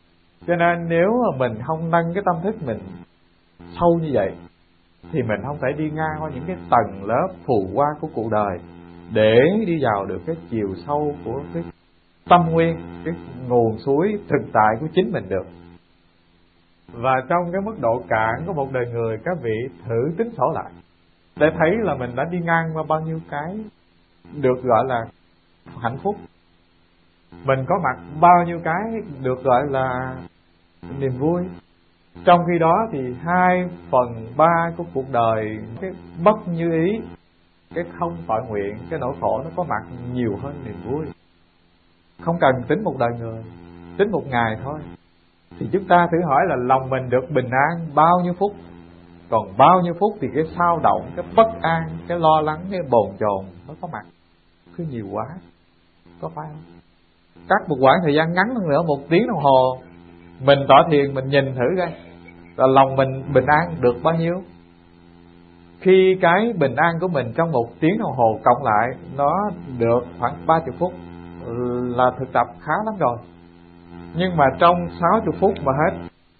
Cho nên nếu mà mình không nâng cái tâm thức mình sâu như vậy thì mình không thể đi ngang qua những cái tầng lớp phù hoa của cuộc đời để đi vào được cái chiều sâu của cái tâm nguyên, cái nguồn suối thực tại của chính mình được. Và trong cái mức độ cạn của một đời người, các vị thử tính sổ lại để thấy là mình đã đi ngang qua bao nhiêu cái được gọi là hạnh phúc, mình có mặt bao nhiêu cái được gọi là niềm vui. Trong khi đó thì 2/3 của cuộc đời, cái bất như ý, cái không tội nguyện, cái nỗi khổ nó có mặt nhiều hơn niềm vui. Không cần tính một đời người, tính một ngày thôi, thì chúng ta thử hỏi là lòng mình được bình an bao nhiêu phút, còn bao nhiêu phút thì cái xao động, cái bất an, cái lo lắng, cái bồn chồn nó có mặt cứ nhiều quá, có phải không? Cắt một quãng thời gian ngắn hơn nữa, 1 tiếng đồng hồ, mình tọa thiền, mình nhìn thử coi là lòng mình bình an được bao nhiêu. Khi cái bình an của mình trong 1 tiếng đồng hồ cộng lại nó được khoảng 30 phút là thực tập khá lắm rồi. Nhưng mà trong 60 phút mà hết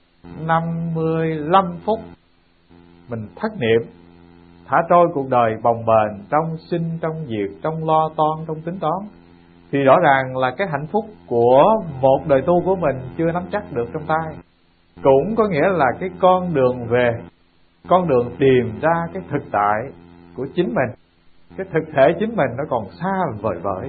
55 phút mình thất niệm, thả trôi cuộc đời bồng bềnh trong sinh, trong diệt, trong lo toan, trong tính toán, thì rõ ràng là cái hạnh phúc của một đời tu của mình chưa nắm chắc được trong tay. Cũng có nghĩa là cái con đường về, con đường tìm ra cái thực tại của chính mình, cái thực thể chính mình nó còn xa vời vợi.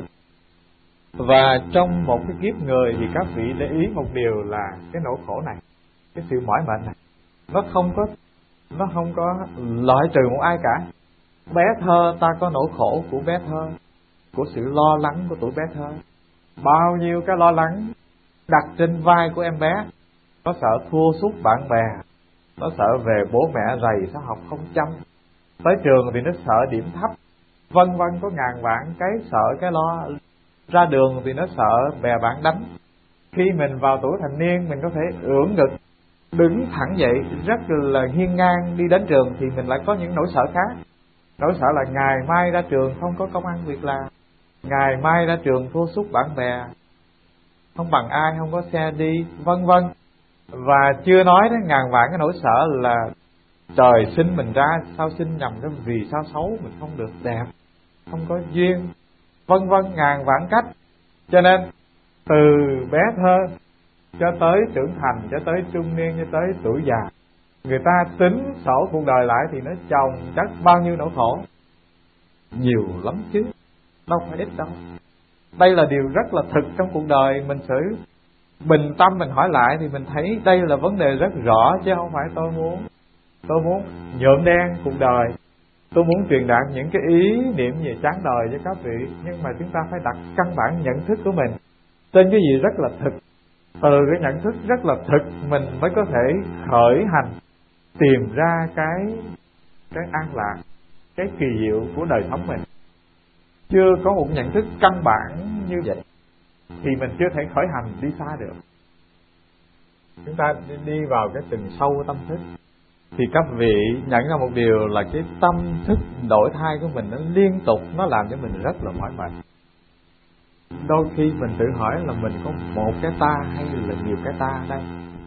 Và trong một cái kiếp người thì các vị để ý một điều là cái nỗi khổ này, cái sự mỏi mệt này, nó không có loại trừ một ai cả. Bé thơ ta có nỗi khổ của bé thơ, của sự lo lắng của tuổi bé thơ. Bao nhiêu cái lo lắng đặt trên vai của em bé. Nó sợ thua sút bạn bè, nó sợ về bố mẹ rầy sao học không chăm, tới trường thì nó sợ điểm thấp, vân vân, có ngàn vạn cái sợ cái lo. Ra đường thì nó sợ bè bạn đánh. Khi mình vào tuổi thành niên, mình có thể ưỡn ngực, đứng thẳng dậy rất là hiên ngang đi đến trường, thì mình lại có những nỗi sợ khác. Nỗi sợ là ngày mai ra trường không có công ăn việc làm, ngày mai ra trường thua sút bạn bè, không bằng ai, không có xe đi, vân vân. Và chưa nói đến ngàn vạn cái nỗi sợ là trời sinh mình ra sao sinh nhầm cái vì sao xấu, mình không được đẹp, không có duyên, vân vân, ngàn vạn cách. Cho nên từ bé thơ cho tới trưởng thành, cho tới trung niên, cho tới tuổi già, người ta tính sổ cuộc đời lại thì nó chồng chất bao nhiêu nỗi khổ. Nhiều lắm chứ, đâu phải ít đâu. Đây là điều rất là thực trong cuộc đời mình xử. Bình tâm mình hỏi lại thì mình thấy đây là vấn đề rất rõ, chứ không phải tôi muốn nhuộm đen cuộc đời, tôi muốn truyền đạt những cái ý niệm về chán đời cho các vị. Nhưng mà chúng ta phải đặt căn bản nhận thức của mình trên cái gì rất là thực. Từ cái nhận thức rất là thực mình mới có thể khởi hành tìm ra cái an lạc, cái kỳ diệu của đời sống mình. Chưa có một nhận thức căn bản như vậy thì mình chưa thể khởi hành đi xa được. Chúng ta đi vào cái từng sâu của tâm thức thì các vị nhận ra một điều là cái tâm thức đổi thay của mình nó liên tục, nó làm cho mình rất là mỏi mệt. Đôi khi mình tự hỏi là mình có một cái ta hay là nhiều cái ta ở đây.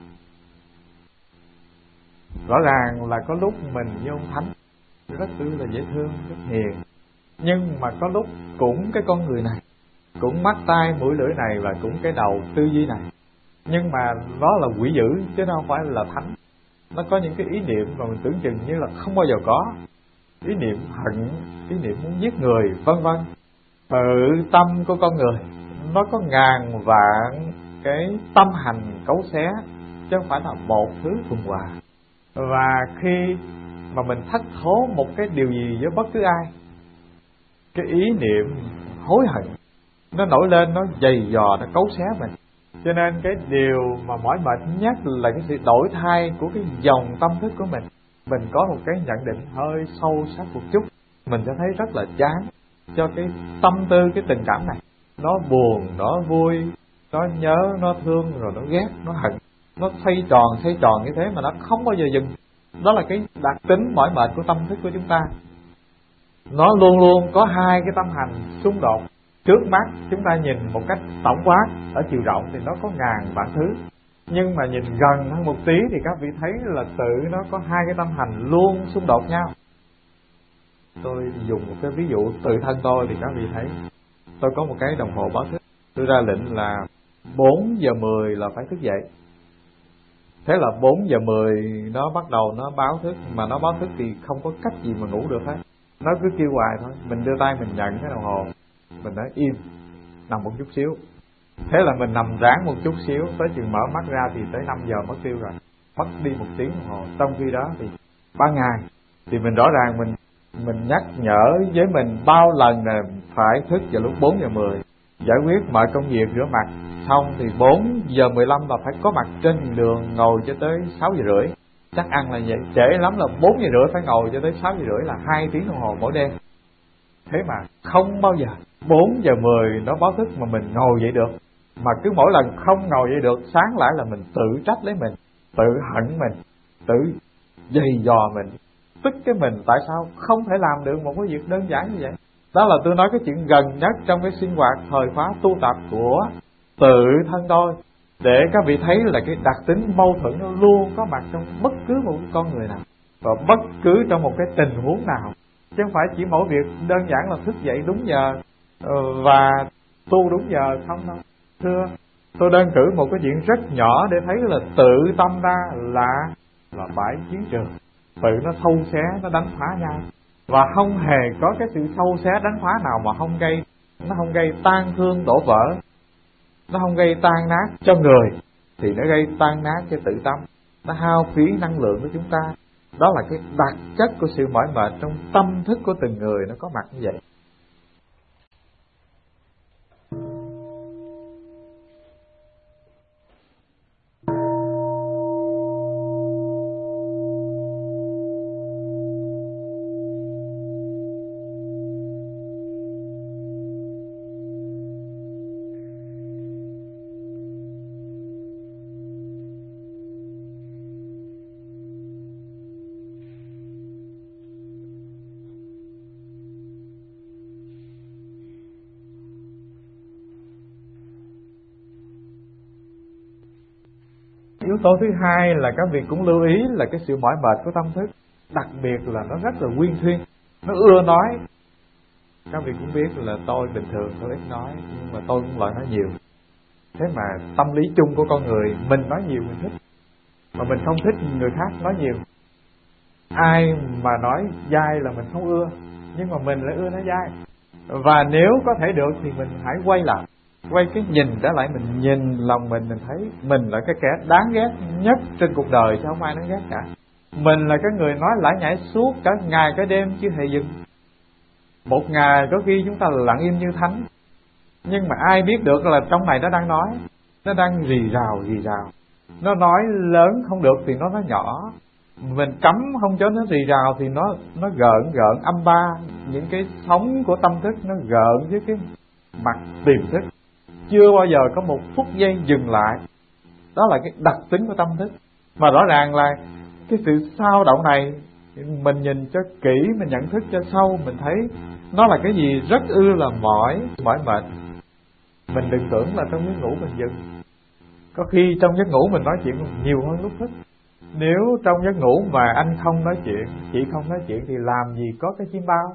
Rõ ràng là có lúc mình như ông Thánh rất là dễ thương, rất hiền, nhưng mà có lúc cũng cái con người này, cũng mắt tai mũi lưỡi này, và cũng cái đầu tư duy này, nhưng mà nó là quỷ dữ chứ nó không phải là thánh. Nó có những cái ý niệm mà mình tưởng chừng như là không bao giờ có, ý niệm hận, ý niệm muốn giết người, vân vân. Tự tâm của con người nó có ngàn vạn cái tâm hành cấu xé, chứ không phải là một thứ thuần hòa. Và khi mà mình thất thố một cái điều gì với bất cứ ai, cái ý niệm hối hận nó nổi lên, nó dày dò, nó cấu xé mình. Cho nên cái điều mà mỏi mệt nhất là cái sự đổi thay của cái dòng tâm thức của mình. Mình có một cái nhận định hơi sâu sắc một chút, mình sẽ thấy rất là chán cho cái tâm tư, cái tình cảm này. Nó buồn, nó vui, nó nhớ, nó thương, rồi nó ghét, nó hận. Nó xoay tròn như thế mà nó không bao giờ dừng. Đó là cái đặc tính mỏi mệt của tâm thức của chúng ta. Nó luôn luôn có hai cái tâm hành xung đột. Trước mắt chúng ta nhìn một cách tổng quát ở chiều rộng thì nó có ngàn vạn thứ, Nhưng mà nhìn gần hơn một tí thì các vị thấy là tự nó có hai cái tâm hành luôn xung đột nhau. Tôi dùng một cái ví dụ tự thân tôi thì các vị thấy, tôi có một cái đồng hồ báo thức. Tôi ra lệnh là 4 giờ 10 là phải thức dậy. Thế là 4 giờ 10 nó bắt đầu nó báo thức. Mà nó báo thức thì không có cách gì mà ngủ được hết. Nó cứ kêu hoài thôi. Mình đưa tay mình nhận cái đồng hồ, mình nói im, nằm một chút xíu. Thế là mình nằm ráng một chút xíu, tới chừng mở mắt ra thì tới 5 giờ mất tiêu rồi, mất đi 1 tiếng đồng hồ. Trong khi đó thì ban ngày thì mình rõ ràng mình nhắc nhở với mình bao lần là phải thức vào lúc 4 giờ 10, giải quyết mọi công việc rửa mặt xong thì 4 giờ 15 là phải có mặt trên đường, ngồi cho tới 6 giờ rưỡi. Chắc ăn là vậy, trễ lắm là 4 giờ rưỡi phải ngồi cho tới 6 giờ rưỡi, là 2 tiếng đồng hồ mỗi đêm. Thế mà không bao giờ 4 giờ 10 nó báo thức mà mình ngồi dậy được. Mà cứ mỗi lần không ngồi dậy được, sáng lại là mình tự trách lấy mình, tự hận mình, tự giày dò mình, tức cái mình tại sao không thể làm được một cái việc đơn giản như vậy. Đó là tôi nói cái chuyện gần nhất trong cái sinh hoạt thời khóa tu tập của tự thân tôi, để các vị thấy là cái đặc tính mâu thuẫn nó luôn có mặt trong bất cứ một con người nào và bất cứ trong một cái tình huống nào, chứ không phải chỉ mỗi việc đơn giản là thức dậy đúng giờ và tu đúng giờ không đâu. Thưa, tôi đơn cử một cái chuyện rất nhỏ để thấy là tự tâm ra là bãi chiến trường, tự nó thâu xé, nó đánh phá nhau, và không hề có cái sự thâu xé đánh phá nào mà nó không gây tan thương đổ vỡ, nó không gây tan nát cho người, thì nó gây tan nát cho tự tâm, nó hao phí năng lượng của chúng ta. Đó là cái đặc chất của sự mỏi mệt trong tâm thức của từng người, nó có mặt như vậy. Yếu tố thứ hai là các vị cũng lưu ý là cái sự mỏi mệt của tâm thức, đặc biệt là nó rất là quyên thuyên, nó ưa nói. Các vị cũng biết là tôi bình thường tôi ít nói, nhưng mà tôi cũng lại nói nhiều. Thế mà tâm lý chung của con người, mình nói nhiều mình thích, mà mình không thích người khác nói nhiều. Ai mà nói dai là mình không ưa, nhưng mà mình lại ưa nói dai. Và nếu có thể được thì mình hãy quay lại, quay cái nhìn trở lại, mình nhìn lòng mình thấy mình là cái kẻ đáng ghét nhất trên cuộc đời, chứ không ai đáng ghét cả. Mình là cái người nói lải nhải suốt cả ngày cả đêm chưa hề dừng. Một ngày có khi chúng ta lặng im như thánh, nhưng mà ai biết được là trong này nó đang nói, nó đang rì rào. Nó nói lớn không được thì nó nói nhỏ. Mình cấm không cho nó rì rào thì nó gợn âm ba. Những cái sóng của tâm thức nó gợn với cái mặt tiềm thức, chưa bao giờ có một phút giây dừng lại. Đó là cái đặc tính của tâm thức. Mà rõ ràng là cái sự xao động này, mình nhìn cho kỹ, mình nhận thức cho sâu, mình thấy nó là cái gì rất là mỏi mệt. Mình đừng tưởng là trong giấc ngủ mình dừng. Có khi trong giấc ngủ mình nói chuyện nhiều hơn lúc thức. Nếu trong giấc ngủ mà anh không nói chuyện, chị không nói chuyện, thì làm gì có cái chim bao.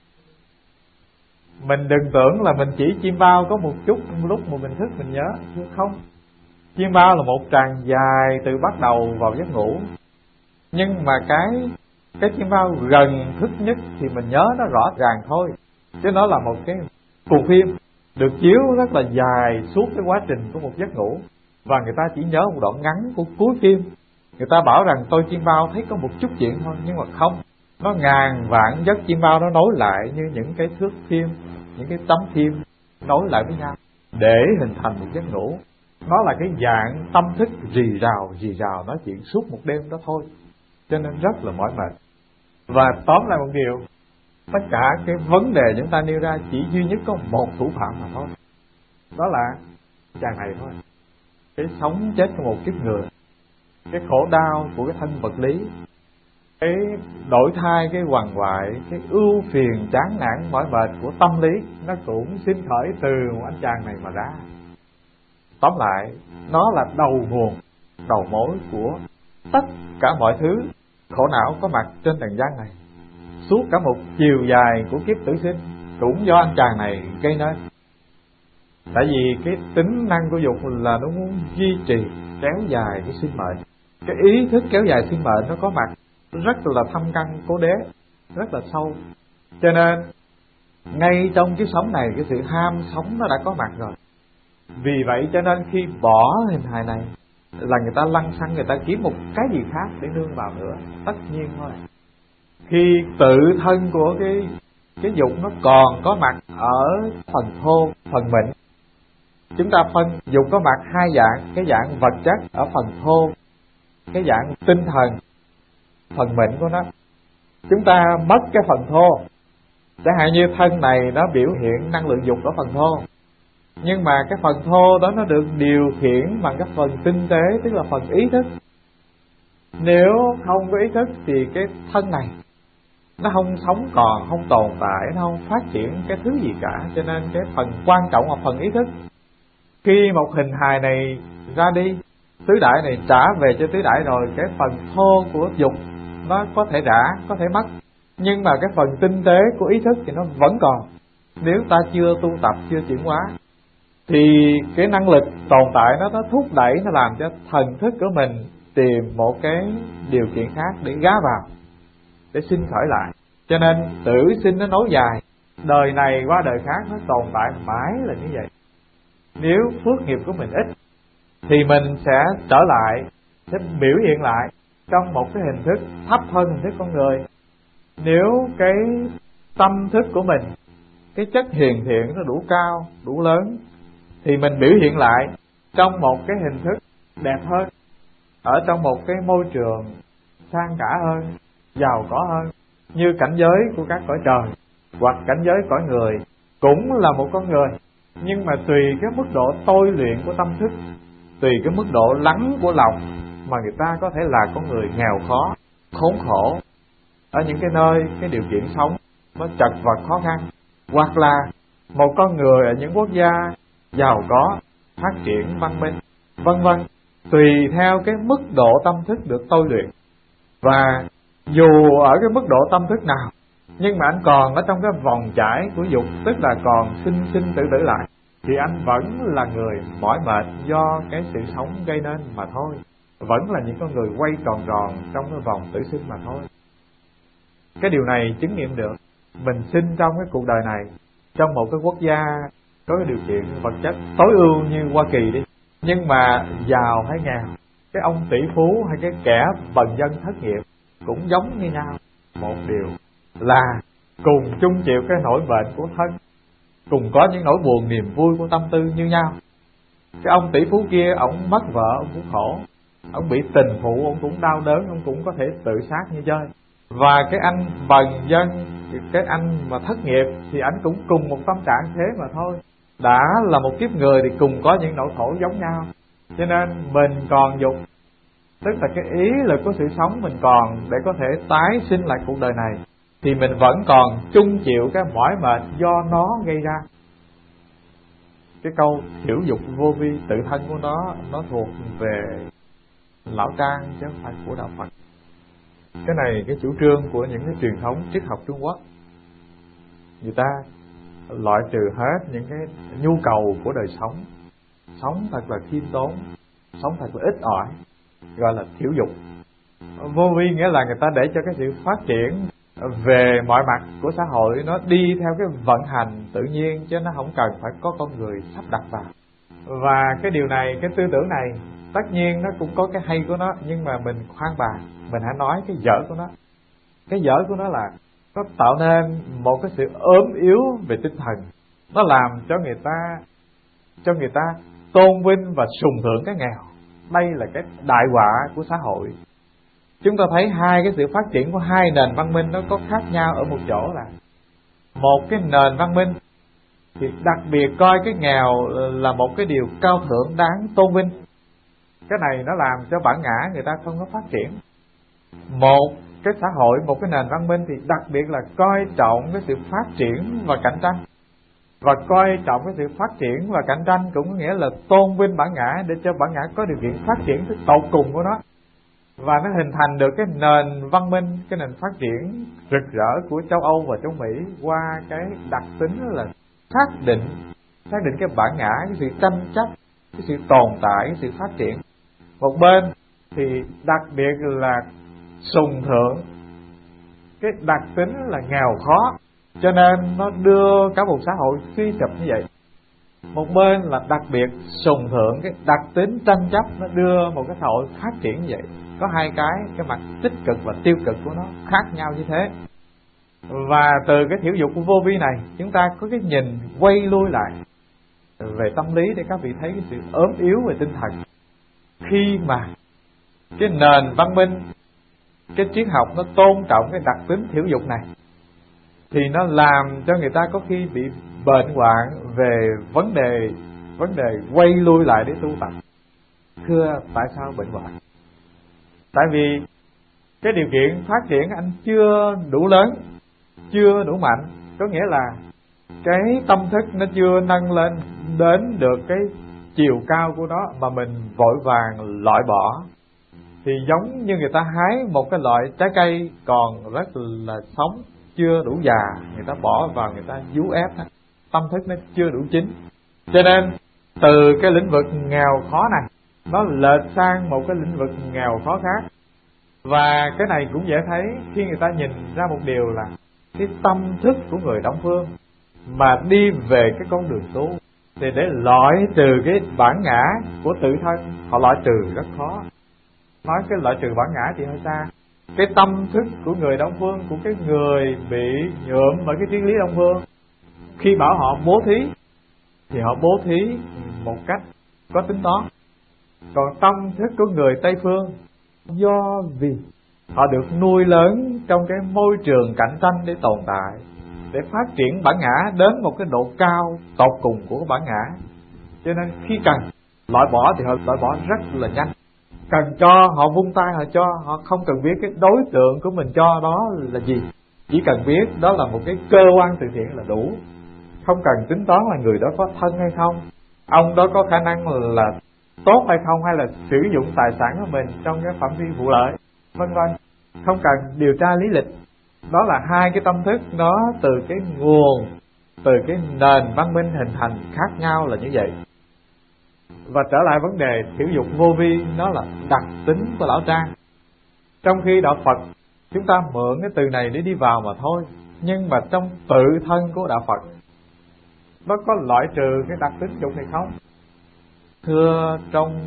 Mình đừng tưởng là mình chỉ chim bao có một chút lúc mà mình thức mình nhớ. Không, chim bao là một tràng dài từ bắt đầu vào giấc ngủ. Nhưng mà cái chim bao gần thức nhất thì mình nhớ nó rõ ràng thôi. Chứ nó là một cái cuộc phim được chiếu rất là dài suốt cái quá trình của một giấc ngủ, và người ta chỉ nhớ một đoạn ngắn của cuối phim. Người ta bảo rằng tôi chim bao thấy có một chút chuyện thôi, nhưng mà không, nó ngàn vạn giấc chim bao nó nối lại như những cái thước phim, những cái tấm phim nối lại với nhau để hình thành một giấc ngủ. Nó là cái dạng tâm thức rì rào nói chuyện suốt một đêm đó thôi, cho nên rất là mỏi mệt. Và tóm lại một điều, tất cả cái vấn đề chúng ta nêu ra chỉ duy nhất có một thủ phạm mà thôi, đó là chàng này thôi. Cái sống chết của một kiếp người, cái khổ đau của cái thân vật lý, cái đổi thay, cái quằn quại, cái ưu phiền chán nản mỏi mệt của tâm lý, nó cũng sinh khởi từ một anh chàng này mà ra. Tóm lại, nó là đầu nguồn đầu mối của tất cả mọi thứ khổ não có mặt trên trần gian này. Suốt cả một chiều dài của kiếp tử sinh cũng do anh chàng này gây nên. Tại vì cái tính năng của dục là nó muốn duy trì, kéo dài cái sinh mệnh. Cái ý thức kéo dài sinh mệnh nó có mặt rất là thâm căn cố đế, rất là sâu. Cho nên ngay trong cái sống này, cái sự ham sống nó đã có mặt rồi. Vì vậy cho nên khi bỏ hình hài này là người ta lăng xăng, người ta kiếm một cái gì khác để nương vào nữa. Tất nhiên thôi. Khi tự thân của cái dục nó còn có mặt ở phần thô, phần mịn. Chúng ta phân dục có mặt hai dạng, cái dạng vật chất ở phần thô, cái dạng tinh thần phần mịn của nó. Chúng ta mất cái phần thô, chẳng hạn như thân này nó biểu hiện năng lượng dục ở phần thô, nhưng mà cái phần thô đó nó được điều khiển bằng cái phần tinh tế, tức là phần ý thức. Nếu không có ý thức thì cái thân này nó không sống còn, không tồn tại, nó không phát triển cái thứ gì cả. Cho nên cái phần quan trọng là phần ý thức. Khi một hình hài này ra đi, tứ đại này trả về cho tứ đại rồi, cái phần thô của dục nó có thể rã, có thể mất, nhưng mà cái phần tinh tế của ý thức thì nó vẫn còn. Nếu ta chưa tu tập, chưa chuyển hóa thì cái năng lực tồn tại nó thúc đẩy, nó làm cho thần thức của mình tìm một cái điều kiện khác để gá vào, để sinh khởi lại. Cho nên tử sinh nó nối dài, đời này qua đời khác nó tồn tại mãi là như vậy. Nếu phước nghiệp của mình ít thì mình sẽ trở lại, sẽ biểu hiện lại trong một cái hình thức thấp hơn hình thức con người. Nếu cái tâm thức của mình, cái chất hiền thiện nó đủ cao, đủ lớn thì mình biểu hiện lại trong một cái hình thức đẹp hơn, ở trong một cái môi trường sang cả hơn, giàu có hơn, như cảnh giới của các cõi trời hoặc cảnh giới cõi người. Cũng là một con người, nhưng mà tùy cái mức độ tôi luyện của tâm thức, tùy cái mức độ lắng của lòng mà người ta có thể là con người nghèo khó, khốn khổ ở những cái nơi, cái điều kiện sống nó chật vật khó khăn, hoặc là một con người ở những quốc gia giàu có, phát triển văn minh, vân vân, tùy theo cái mức độ tâm thức được tôi luyện. Và dù ở cái mức độ tâm thức nào, nhưng mà anh còn ở trong cái vòng chải của dục, tức là còn sinh tử tử lại, thì anh vẫn là người mỏi mệt do cái sự sống gây nên mà thôi. Vẫn là những con người quay tròn tròn trong cái vòng tử sinh mà thôi. Cái điều này chứng nghiệm được. Mình sinh trong cái cuộc đời này, trong một cái quốc gia có cái điều kiện vật chất tối ưu như Hoa Kỳ đi, nhưng mà giàu hay nghèo, cái ông tỷ phú hay cái kẻ bần dân thất nghiệp cũng giống như nhau. Một điều là cùng chung chịu cái nỗi bệnh của thân, cùng có những nỗi buồn niềm vui của tâm tư như nhau. Cái ông tỷ phú kia, ông mất vợ, ông cũng khổ, ông bị tình phụ, ông cũng đau đớn, ông cũng có thể tự sát như chơi. Và cái anh bần dân, cái anh mà thất nghiệp thì anh cũng cùng một tâm trạng thế mà thôi. Đã là một kiếp người thì cùng có những nỗi khổ giống nhau. Cho nên mình còn dục, tức là cái ý lực của sự sống mình còn để có thể tái sinh lại cuộc đời này, thì mình vẫn còn chung chịu cái mỏi mệt do nó gây ra. Cái câu thiểu dục vô vi, tự thân của nó thuộc về Lão Trang chứ không phải của Đạo Phật. Cái này cái chủ trương của những cái truyền thống triết học Trung Quốc. Người ta loại trừ hết những cái nhu cầu của đời sống, sống thật là khiêm tốn, sống thật là ít ỏi, gọi là thiểu dục. Vô vi nghĩa là người ta để cho cái sự phát triển về mọi mặt của xã hội nó đi theo cái vận hành tự nhiên, chứ nó không cần phải có con người sắp đặt vào. Và cái điều này, cái tư tưởng này, tất nhiên nó cũng có cái hay của nó, nhưng mà mình khoan bàn, mình hãy nói cái dở của nó. Cái dở của nó là nó tạo nên một cái sự ốm yếu về tinh thần. Nó làm cho người ta tôn vinh và sùng thượng cái nghèo. Đây là cái đại họa của xã hội. Chúng ta thấy hai cái sự phát triển của hai nền văn minh nó có khác nhau ở một chỗ là một cái nền văn minh thì đặc biệt coi cái nghèo là một cái điều cao thượng đáng tôn vinh. Cái này nó làm cho bản ngã người ta không có phát triển. Một cái xã hội, một cái nền văn minh thì đặc biệt là coi trọng cái sự phát triển và cạnh tranh. và coi trọng cái sự phát triển và cạnh tranh, cũng có nghĩa là tôn vinh bản ngã để cho bản ngã có điều kiện phát triển tới tột cùng của nó, và nó hình thành được cái nền văn minh, cái nền phát triển rực rỡ của châu Âu và châu Mỹ qua cái đặc tính là xác định cái bản ngã, cái sự tranh chấp, cái sự tồn tại, cái sự phát triển. Một bên thì đặc biệt là sùng thượng cái đặc tính là nghèo khó, cho nên nó đưa cả một xã hội suy sụp như vậy. Một bên là đặc biệt sùng thượng cái đặc tính tranh chấp, nó đưa một cái xã hội phát triển như vậy. Có hai cái mặt tích cực và tiêu cực của nó khác nhau như thế. Và từ cái thiểu dục của vô vi này, chúng ta có cái nhìn quay lui lại về tâm lý để các vị thấy cái sự ốm yếu về tinh thần. Khi mà cái nền văn minh, cái triết học nó tôn trọng cái đặc tính thiểu dục này, thì nó làm cho người ta có khi bị bệnh hoạn về vấn đề quay lui lại để tu tập. Thưa, tại sao bệnh hoạn? Tại vì cái điều kiện phát triển anh chưa đủ lớn, chưa đủ mạnh, có nghĩa là cái tâm thức nó chưa nâng lên đến được cái chiều cao của nó mà mình vội vàng loại bỏ. Thì giống như người ta hái một cái loại trái cây còn rất là sống, chưa đủ già, người ta bỏ vào người ta vú ép, tâm thức nó chưa đủ chín. Cho nên từ cái lĩnh vực nghèo khó này, nó lệch sang một cái lĩnh vực nghèo khó khác. Và cái này cũng dễ thấy khi người ta nhìn ra một điều là cái tâm thức của người Đông Phương mà đi về cái con đường tu, thì để loại trừ cái bản ngã của tự thân, họ loại trừ rất khó. Nói cái loại trừ bản ngã thì hơi xa. Cái tâm thức của người Đông Phương, của cái người bị nhuộm bởi cái triết lý Đông Phương, khi bảo họ bố thí thì họ bố thí một cách có tính toán. Còn tâm thức của người Tây Phương, do vì họ được nuôi lớn trong cái môi trường cạnh tranh để tồn tại, để phát triển bản ngã đến một cái độ cao tột cùng của bản ngã, cho nên khi cần loại bỏ thì họ loại bỏ rất là nhanh. Cần cho họ vung tay họ cho, họ không cần biết cái đối tượng của mình cho đó là gì, chỉ cần biết đó là một cái cơ quan từ thiện là đủ. Không cần tính toán là người đó có thân hay không, ông đó có khả năng là tốt hay không, hay là sử dụng tài sản của mình trong cái phạm vi vụ lợi, vân vân. Không cần điều tra lý lịch. Đó là hai cái tâm thức nó từ cái nguồn, từ cái nền văn minh hình thành khác nhau là như vậy. Và trở lại vấn đề thiểu dục vô vi, nó là đặc tính của Lão Trang. Trong khi đạo Phật chúng ta mượn cái từ này để đi vào mà thôi, nhưng mà trong tự thân của đạo Phật nó có loại trừ cái đặc tính dục này không? Thưa,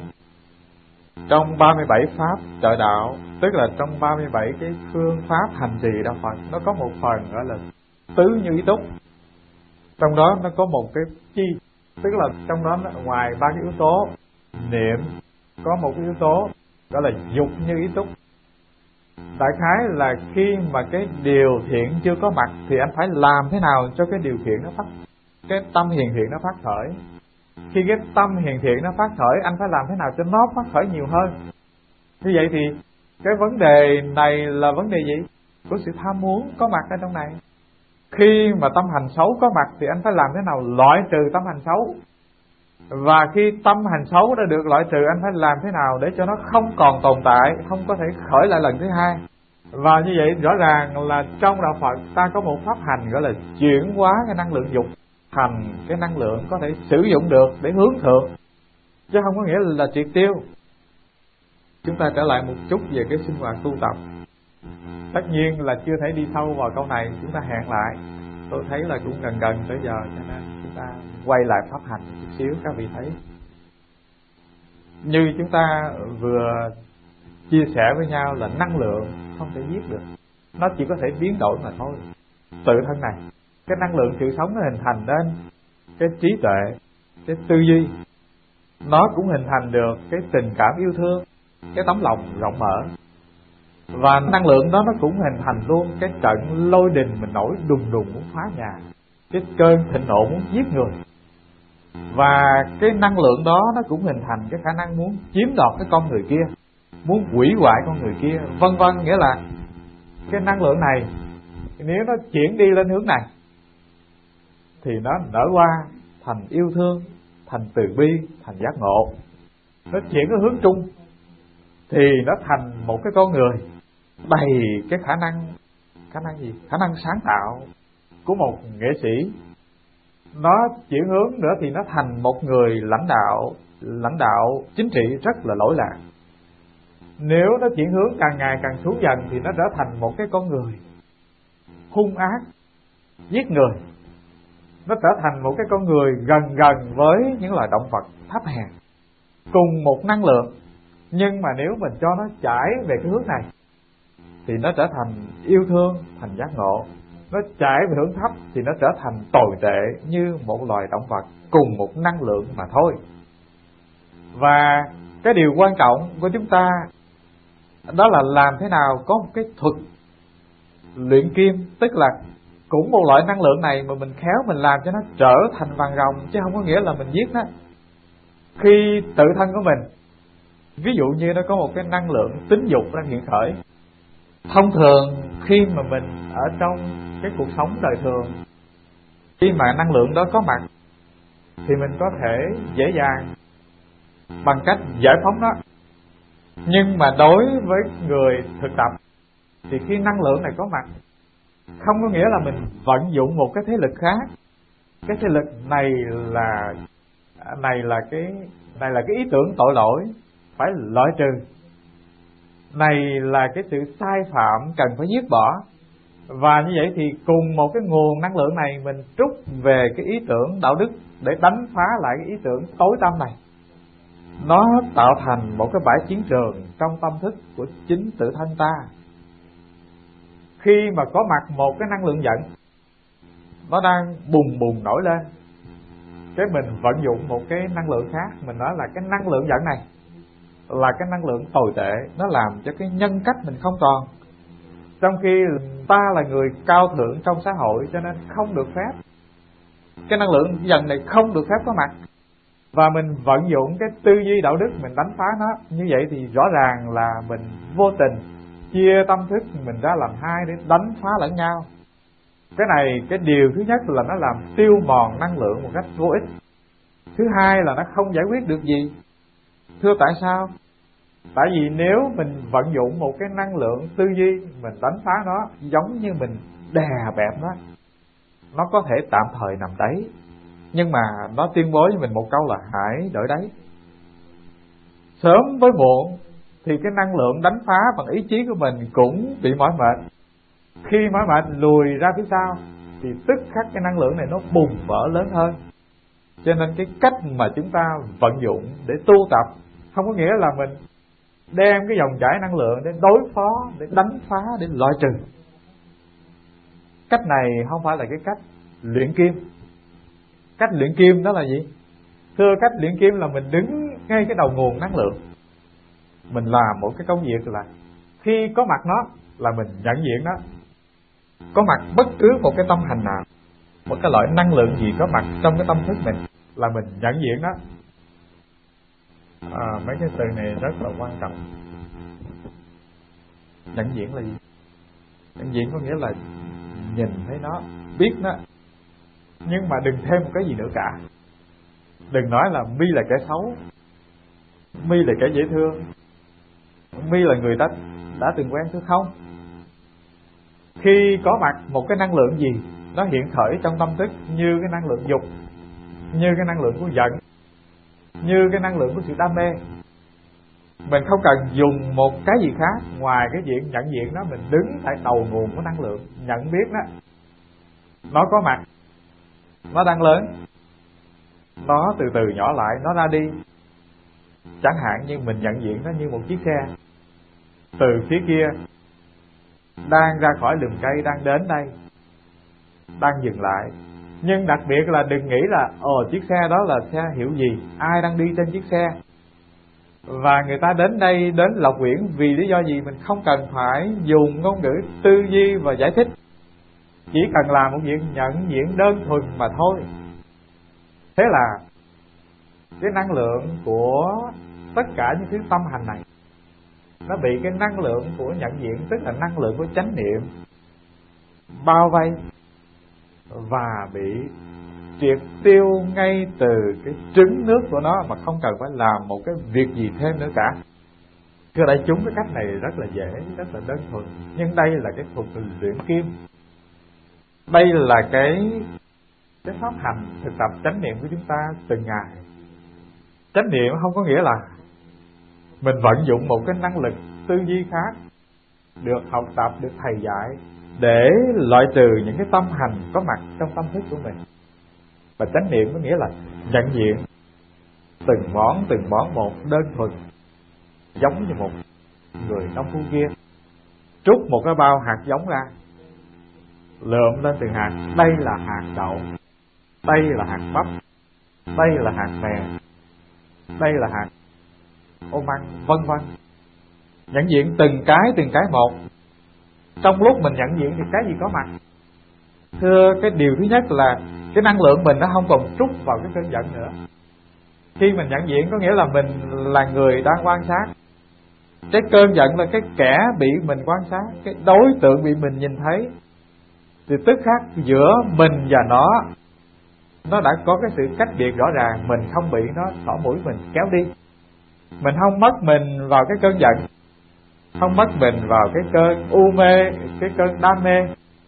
trong 37 pháp trợ đạo, tức là trong 37 cái phương pháp hành trì đạo Phật, nó có một phần gọi là tứ như ý túc. Trong đó nó có một cái chi, tức là trong đó ngoài ba cái yếu tố niệm, có một cái yếu tố gọi là dục như ý túc. Đại khái là khi mà cái điều thiện chưa có mặt thì anh phải làm thế nào cho cái điều thiện nó phát, cái tâm hiền thiện nó phát khởi. Khi cái tâm hiền thiện nó phát khởi, anh phải làm thế nào cho nó phát khởi nhiều hơn. Như vậy thì cái vấn đề này là vấn đề gì? Của sự tham muốn có mặt ở trong này. Khi mà tâm hành xấu có mặt thì anh phải làm thế nào loại trừ tâm hành xấu. Và khi tâm hành xấu đã được loại trừ, anh phải làm thế nào để cho nó không còn tồn tại, không có thể khởi lại lần thứ hai. Và như vậy rõ ràng là trong đạo Phật ta có một pháp hành gọi là chuyển hóa cái năng lượng dục thành cái năng lượng có thể sử dụng được để hướng thượng, chứ không có nghĩa là triệt tiêu. Chúng ta trở lại một chút về cái sinh hoạt tu tập. Tất nhiên là chưa thể đi sâu vào câu này, chúng ta hẹn lại. Tôi thấy là cũng gần tới giờ, cho nên chúng ta quay lại pháp hành một chút xíu. Các vị thấy như chúng ta vừa chia sẻ với nhau là năng lượng không thể giết được, nó chỉ có thể biến đổi mà thôi. Tự thân này, cái năng lượng sự sống nó hình thành nên cái trí tuệ, cái tư duy, nó cũng hình thành được cái tình cảm yêu thương, cái tấm lòng rộng mở. Và năng lượng đó nó cũng hình thành luôn cái trận lôi đình mình nổi đùng đùng muốn phá nhà, cái cơn thịnh nộ muốn giết người. Và cái năng lượng đó nó cũng hình thành cái khả năng muốn chiếm đoạt cái con người kia, muốn hủy hoại con người kia, vân vân. Nghĩa là cái năng lượng này nếu nó chuyển đi lên hướng này, thì nó nở hoa thành yêu thương, thành từ bi, thành giác ngộ. Nó chuyển cái hướng trung thì nó thành một cái con người đầy cái khả năng gì? Khả năng sáng tạo của một nghệ sĩ. Nó chuyển hướng nữa thì nó thành một người lãnh đạo chính trị rất là lỗi lạc. Nếu nó chuyển hướng càng ngày càng xuống dần thì nó trở thành một cái con người hung ác, giết người. Nó trở thành một cái con người gần với những loài động vật thấp hèn, cùng một năng lượng. Nhưng mà nếu mình cho nó chảy về cái hướng này thì nó trở thành yêu thương, thành giác ngộ. Nó chảy về hướng thấp thì nó trở thành tồi tệ như một loài động vật cùng một năng lượng mà thôi. Và cái điều quan trọng của chúng ta đó là làm thế nào có một cái thuật luyện kim, tức là cũng một loại năng lượng này mà mình khéo mình làm cho nó trở thành vàng ròng, chứ không có nghĩa là mình giết nó. Khi tự thân của mình, ví dụ như nó có một cái năng lượng tính dục đang hiện khởi. Thông thường khi mà mình ở trong cái cuộc sống đời thường, khi mà năng lượng đó có mặt thì mình có thể dễ dàng bằng cách giải phóng nó. Nhưng mà đối với người thực tập thì khi năng lượng này có mặt, không có nghĩa là mình vận dụng một cái thế lực khác. Cái thế lực này là cái ý tưởng tội lỗi phải loại trừ. Này là cái sự sai phạm cần phải dứt bỏ. Và như vậy thì cùng một cái nguồn năng lượng này mình trút về cái ý tưởng đạo đức để đánh phá lại cái ý tưởng tối tăm này. Nó tạo thành một cái bãi chiến trường trong tâm thức của chính tự thân ta. Khi mà có mặt một cái năng lượng giận, nó đang bùng nổi lên, cái mình vận dụng một cái năng lượng khác, mình nói là cái năng lượng giận này là cái năng lượng tồi tệ, nó làm cho cái nhân cách mình không còn. Trong khi ta là người cao thượng trong xã hội cho nên không được phép, cái năng lượng giận này không được phép có mặt. Và mình vận dụng cái tư duy đạo đức mình đánh phá nó. Như vậy thì rõ ràng là mình vô tình chia tâm thức mình ra làm hai để đánh phá lẫn nhau. Cái này, cái điều thứ nhất là nó làm tiêu mòn năng lượng một cách vô ích. Thứ hai là nó không giải quyết được gì. Thưa tại sao? Tại vì nếu mình vận dụng một cái năng lượng tư duy mình đánh phá nó, giống như mình đè bẹp nó có thể tạm thời nằm đấy, nhưng mà nó tuyên bố với mình một câu là hãy đổi đấy. Sớm với muộn thì cái năng lượng đánh phá bằng ý chí của mình cũng bị mỏi mệt. Khi mỏi mệt lùi ra phía sau thì tức khắc cái năng lượng này nó bùng vỡ lớn hơn. Cho nên cái cách mà chúng ta vận dụng để tu tập không có nghĩa là mình đem cái dòng chảy năng lượng để đối phó, để đánh phá, để loại trừ. Cách này không phải là cái cách luyện kim. Cách luyện kim đó là gì? Thưa, cách luyện kim là mình đứng ngay cái đầu nguồn năng lượng. Mình làm một cái công việc là khi có mặt nó là mình nhận diện nó. Có mặt bất cứ một cái tâm hành nào, một cái loại năng lượng gì có mặt trong cái tâm thức mình là mình nhận diện nó. Mấy cái từ này rất là quan trọng. Nhận diện là gì? Nhận diện có nghĩa là nhìn thấy nó, biết nó, nhưng mà đừng thêm một cái gì nữa cả. Đừng nói là My là kẻ xấu, My là kẻ dễ thương, My là người đã từng quen. Thưa không. Khi có mặt một cái năng lượng gì nó hiện khởi trong tâm thức, như cái năng lượng dục, như cái năng lượng của giận, như cái năng lượng của sự đam mê, mình không cần dùng một cái gì khác ngoài cái chuyện nhận diện nó. Mình đứng tại đầu nguồn của năng lượng, nhận biết nó có mặt, nó đang lớn, nó từ từ nhỏ lại, nó ra đi. Chẳng hạn như mình nhận diện nó như một chiếc xe từ phía kia đang ra khỏi lùm cây, đang đến đây, đang dừng lại. Nhưng đặc biệt là đừng nghĩ là chiếc xe đó là xe hiệu gì, ai đang đi trên chiếc xe, và người ta đến đây, đến Lộc Quyển vì lý do gì. Mình không cần phải dùng ngôn ngữ tư duy và giải thích, chỉ cần làm một việc nhận diện đơn thuần mà thôi. Thế là cái năng lượng của tất cả những thứ tâm hành này nó bị cái năng lượng của nhận diện, tức là năng lượng của chánh niệm bao vây và bị triệt tiêu ngay từ cái trứng nước của nó, mà không cần phải làm một cái việc gì thêm nữa cả. Thưa đại chúng, cái cách này rất là dễ, rất là đơn thuần, nhưng đây là cái thuật luyện kim. Đây là cái pháp hành thực tập chánh niệm của chúng ta từng ngày. Chánh niệm không có nghĩa là mình vận dụng một cái năng lực tư duy khác, được học tập, được thầy dạy, để loại trừ những cái tâm hành có mặt trong tâm thức của mình. Và chánh niệm có nghĩa là nhận diện từng món một đơn thuần, giống như một người nông phu kia trút một cái bao hạt giống ra, lượm lên từng hạt. Đây là hạt đậu, đây là hạt bắp, đây là hạt mè, đây là hạt ô măng, vân vân. Nhận diện từng cái một. Trong lúc mình nhận diện thì cái gì có mặt? Thưa, cái điều thứ nhất là cái năng lượng mình nó không còn trút vào cái cơn giận nữa. Khi mình nhận diện có nghĩa là mình là người đang quan sát. Cái cơn giận là cái kẻ bị mình quan sát, cái đối tượng bị mình nhìn thấy. Thì tức khắc giữa mình và nó đã có cái sự cách biệt rõ ràng. Mình không bị nó xỏ mũi mình kéo đi. Mình không mất mình vào cái cơn giận, không mất mình vào cái cơn u mê, cái cơn đam mê.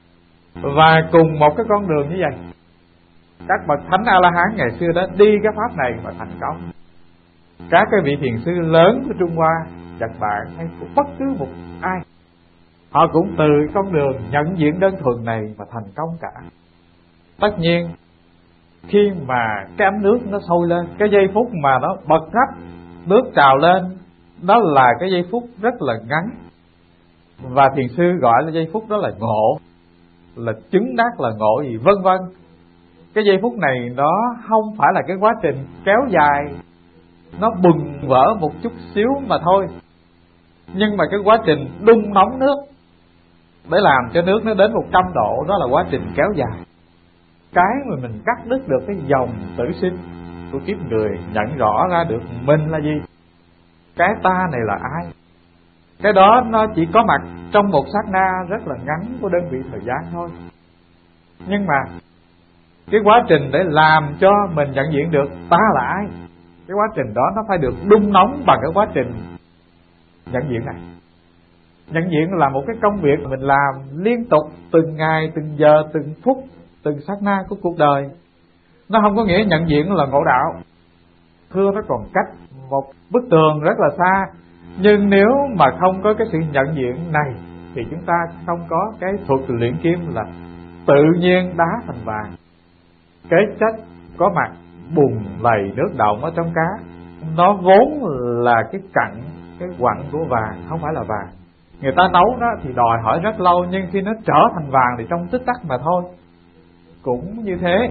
Và cùng một cái con đường như vậy, các bậc thánh A-la-hán ngày xưa đó đi cái pháp này mà thành công. Các cái vị thiền sư lớn của Trung Hoa, Nhật Bản hay của bất cứ một ai, họ cũng từ con đường nhận diện đơn thuần này mà thành công cả. Tất nhiên khi mà cái ấm nước nó sôi lên, cái giây phút mà nó bật khắp, nước trào lên, đó là cái giây phút rất là ngắn. Và thiền sư gọi là giây phút đó là ngộ, là chứng đắc, là ngộ gì vân vân. Cái giây phút này nó không phải là cái quá trình kéo dài, nó bừng vỡ một chút xíu mà thôi. Nhưng mà cái quá trình đun nóng nước để làm cho nước nó đến 100 độ, đó là quá trình kéo dài. Cái mà mình cắt đứt được cái dòng tử sinh của kiếp người, nhận rõ ra được mình là gì, cái ta này là ai. Cái đó nó chỉ có mặt trong một sát na rất là ngắn của đơn vị thời gian thôi. Nhưng mà cái quá trình để làm cho mình nhận diện được ta là ai, cái quá trình đó nó phải được đun nóng bằng cái quá trình nhận diện này. Nhận diện là một cái công việc mình làm liên tục, từng ngày, từng giờ, từng phút, từng sát na của cuộc đời. Nó không có nghĩa nhận diện là ngộ đạo. Thưa, nó còn cách một bức tường rất là xa. Nhưng nếu mà không có cái sự nhận diện này thì chúng ta không có cái thuật luyện kim là tự nhiên đá thành vàng. Cái chất có mặt bùn lầy nước động ở trong cá, nó vốn là cái cặn, cái quặng của vàng, không phải là vàng. Người ta nấu nó thì đòi hỏi rất lâu, nhưng khi nó trở thành vàng thì trong tích tắc mà thôi. Cũng như thế,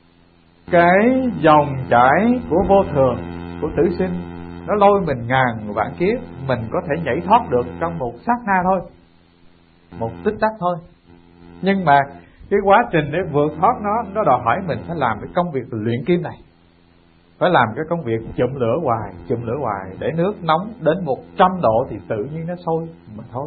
cái dòng chảy của vô thường, của tử sinh, nó lôi mình ngàn vạn kiếp, mình có thể nhảy thoát được trong một sát na thôi, một tích tắc thôi. Nhưng mà cái quá trình để vượt thoát nó đòi hỏi mình phải làm cái công việc luyện kim này, phải làm cái công việc chụm lửa hoài để nước nóng đến 100 độ thì tự nhiên nó sôi mà thôi.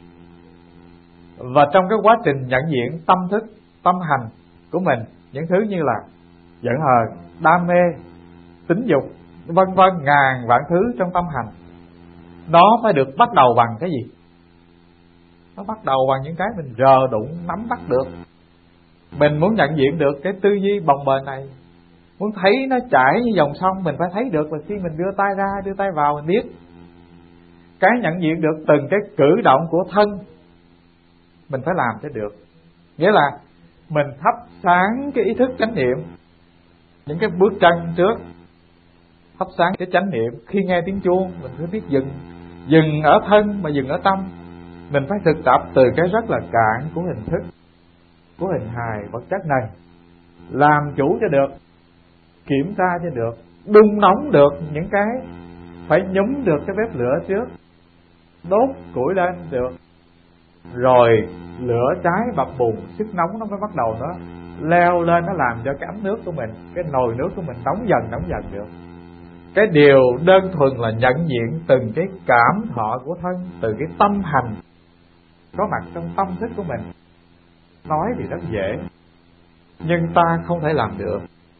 Và trong cái quá trình nhận diện tâm thức, tâm hành của mình, những thứ như là giận hờn, đam mê, tính dục, vân vân, ngàn vạn thứ trong tâm hành, nó phải được bắt đầu bằng cái gì? Nó bắt đầu bằng những cái mình rờ đụng nắm bắt được. Mình muốn nhận diện được cái tư duy bồng bềnh này, muốn thấy nó chảy như dòng sông, mình phải thấy được là khi mình đưa tay ra, đưa tay vào mình biết. Cái nhận diện được từng cái cử động của thân mình phải làm cho được. Nghĩa là mình thắp sáng cái ý thức chánh niệm, những cái bước chân trước, thắp sáng cái chánh niệm. Khi nghe tiếng chuông mình phải biết dừng ở thân mà dừng ở tâm. Mình phải thực tập từ cái rất là cạn của hình thức, của hình hài vật chất này, làm chủ cho được, kiểm tra cho được, đun nóng được những cái, phải nhúng được cái bếp lửa trước, đốt củi lên được, rồi lửa cháy bập bùng, sức nóng nó mới bắt đầu nó leo lên, nó làm cho cái ấm nước của mình, cái nồi nước của mình nóng dần được. Cái điều đơn thuần là nhận diện từng cái cảm thọ của thân, từ cái tâm hành có mặt trong tâm thức của mình. Nói thì rất dễ, nhưng ta không thể làm được.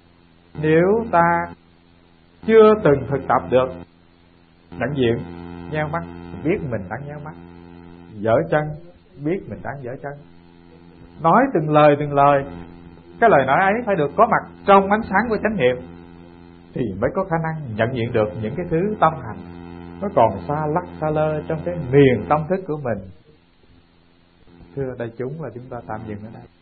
Nếu ta chưa từng thực tập được nhận diện, nheo mắt, biết mình đang nheo mắt, dở chân, biết mình đang dở chân, nói từng lời, cái lời nói ấy phải được có mặt trong ánh sáng của chánh niệm, thì mới có khả năng nhận diện được những cái thứ tâm hành nó còn xa lắc xa lơ trong cái miền tâm thức của mình. Thưa đại chúng, là chúng ta tạm dừng ở đây.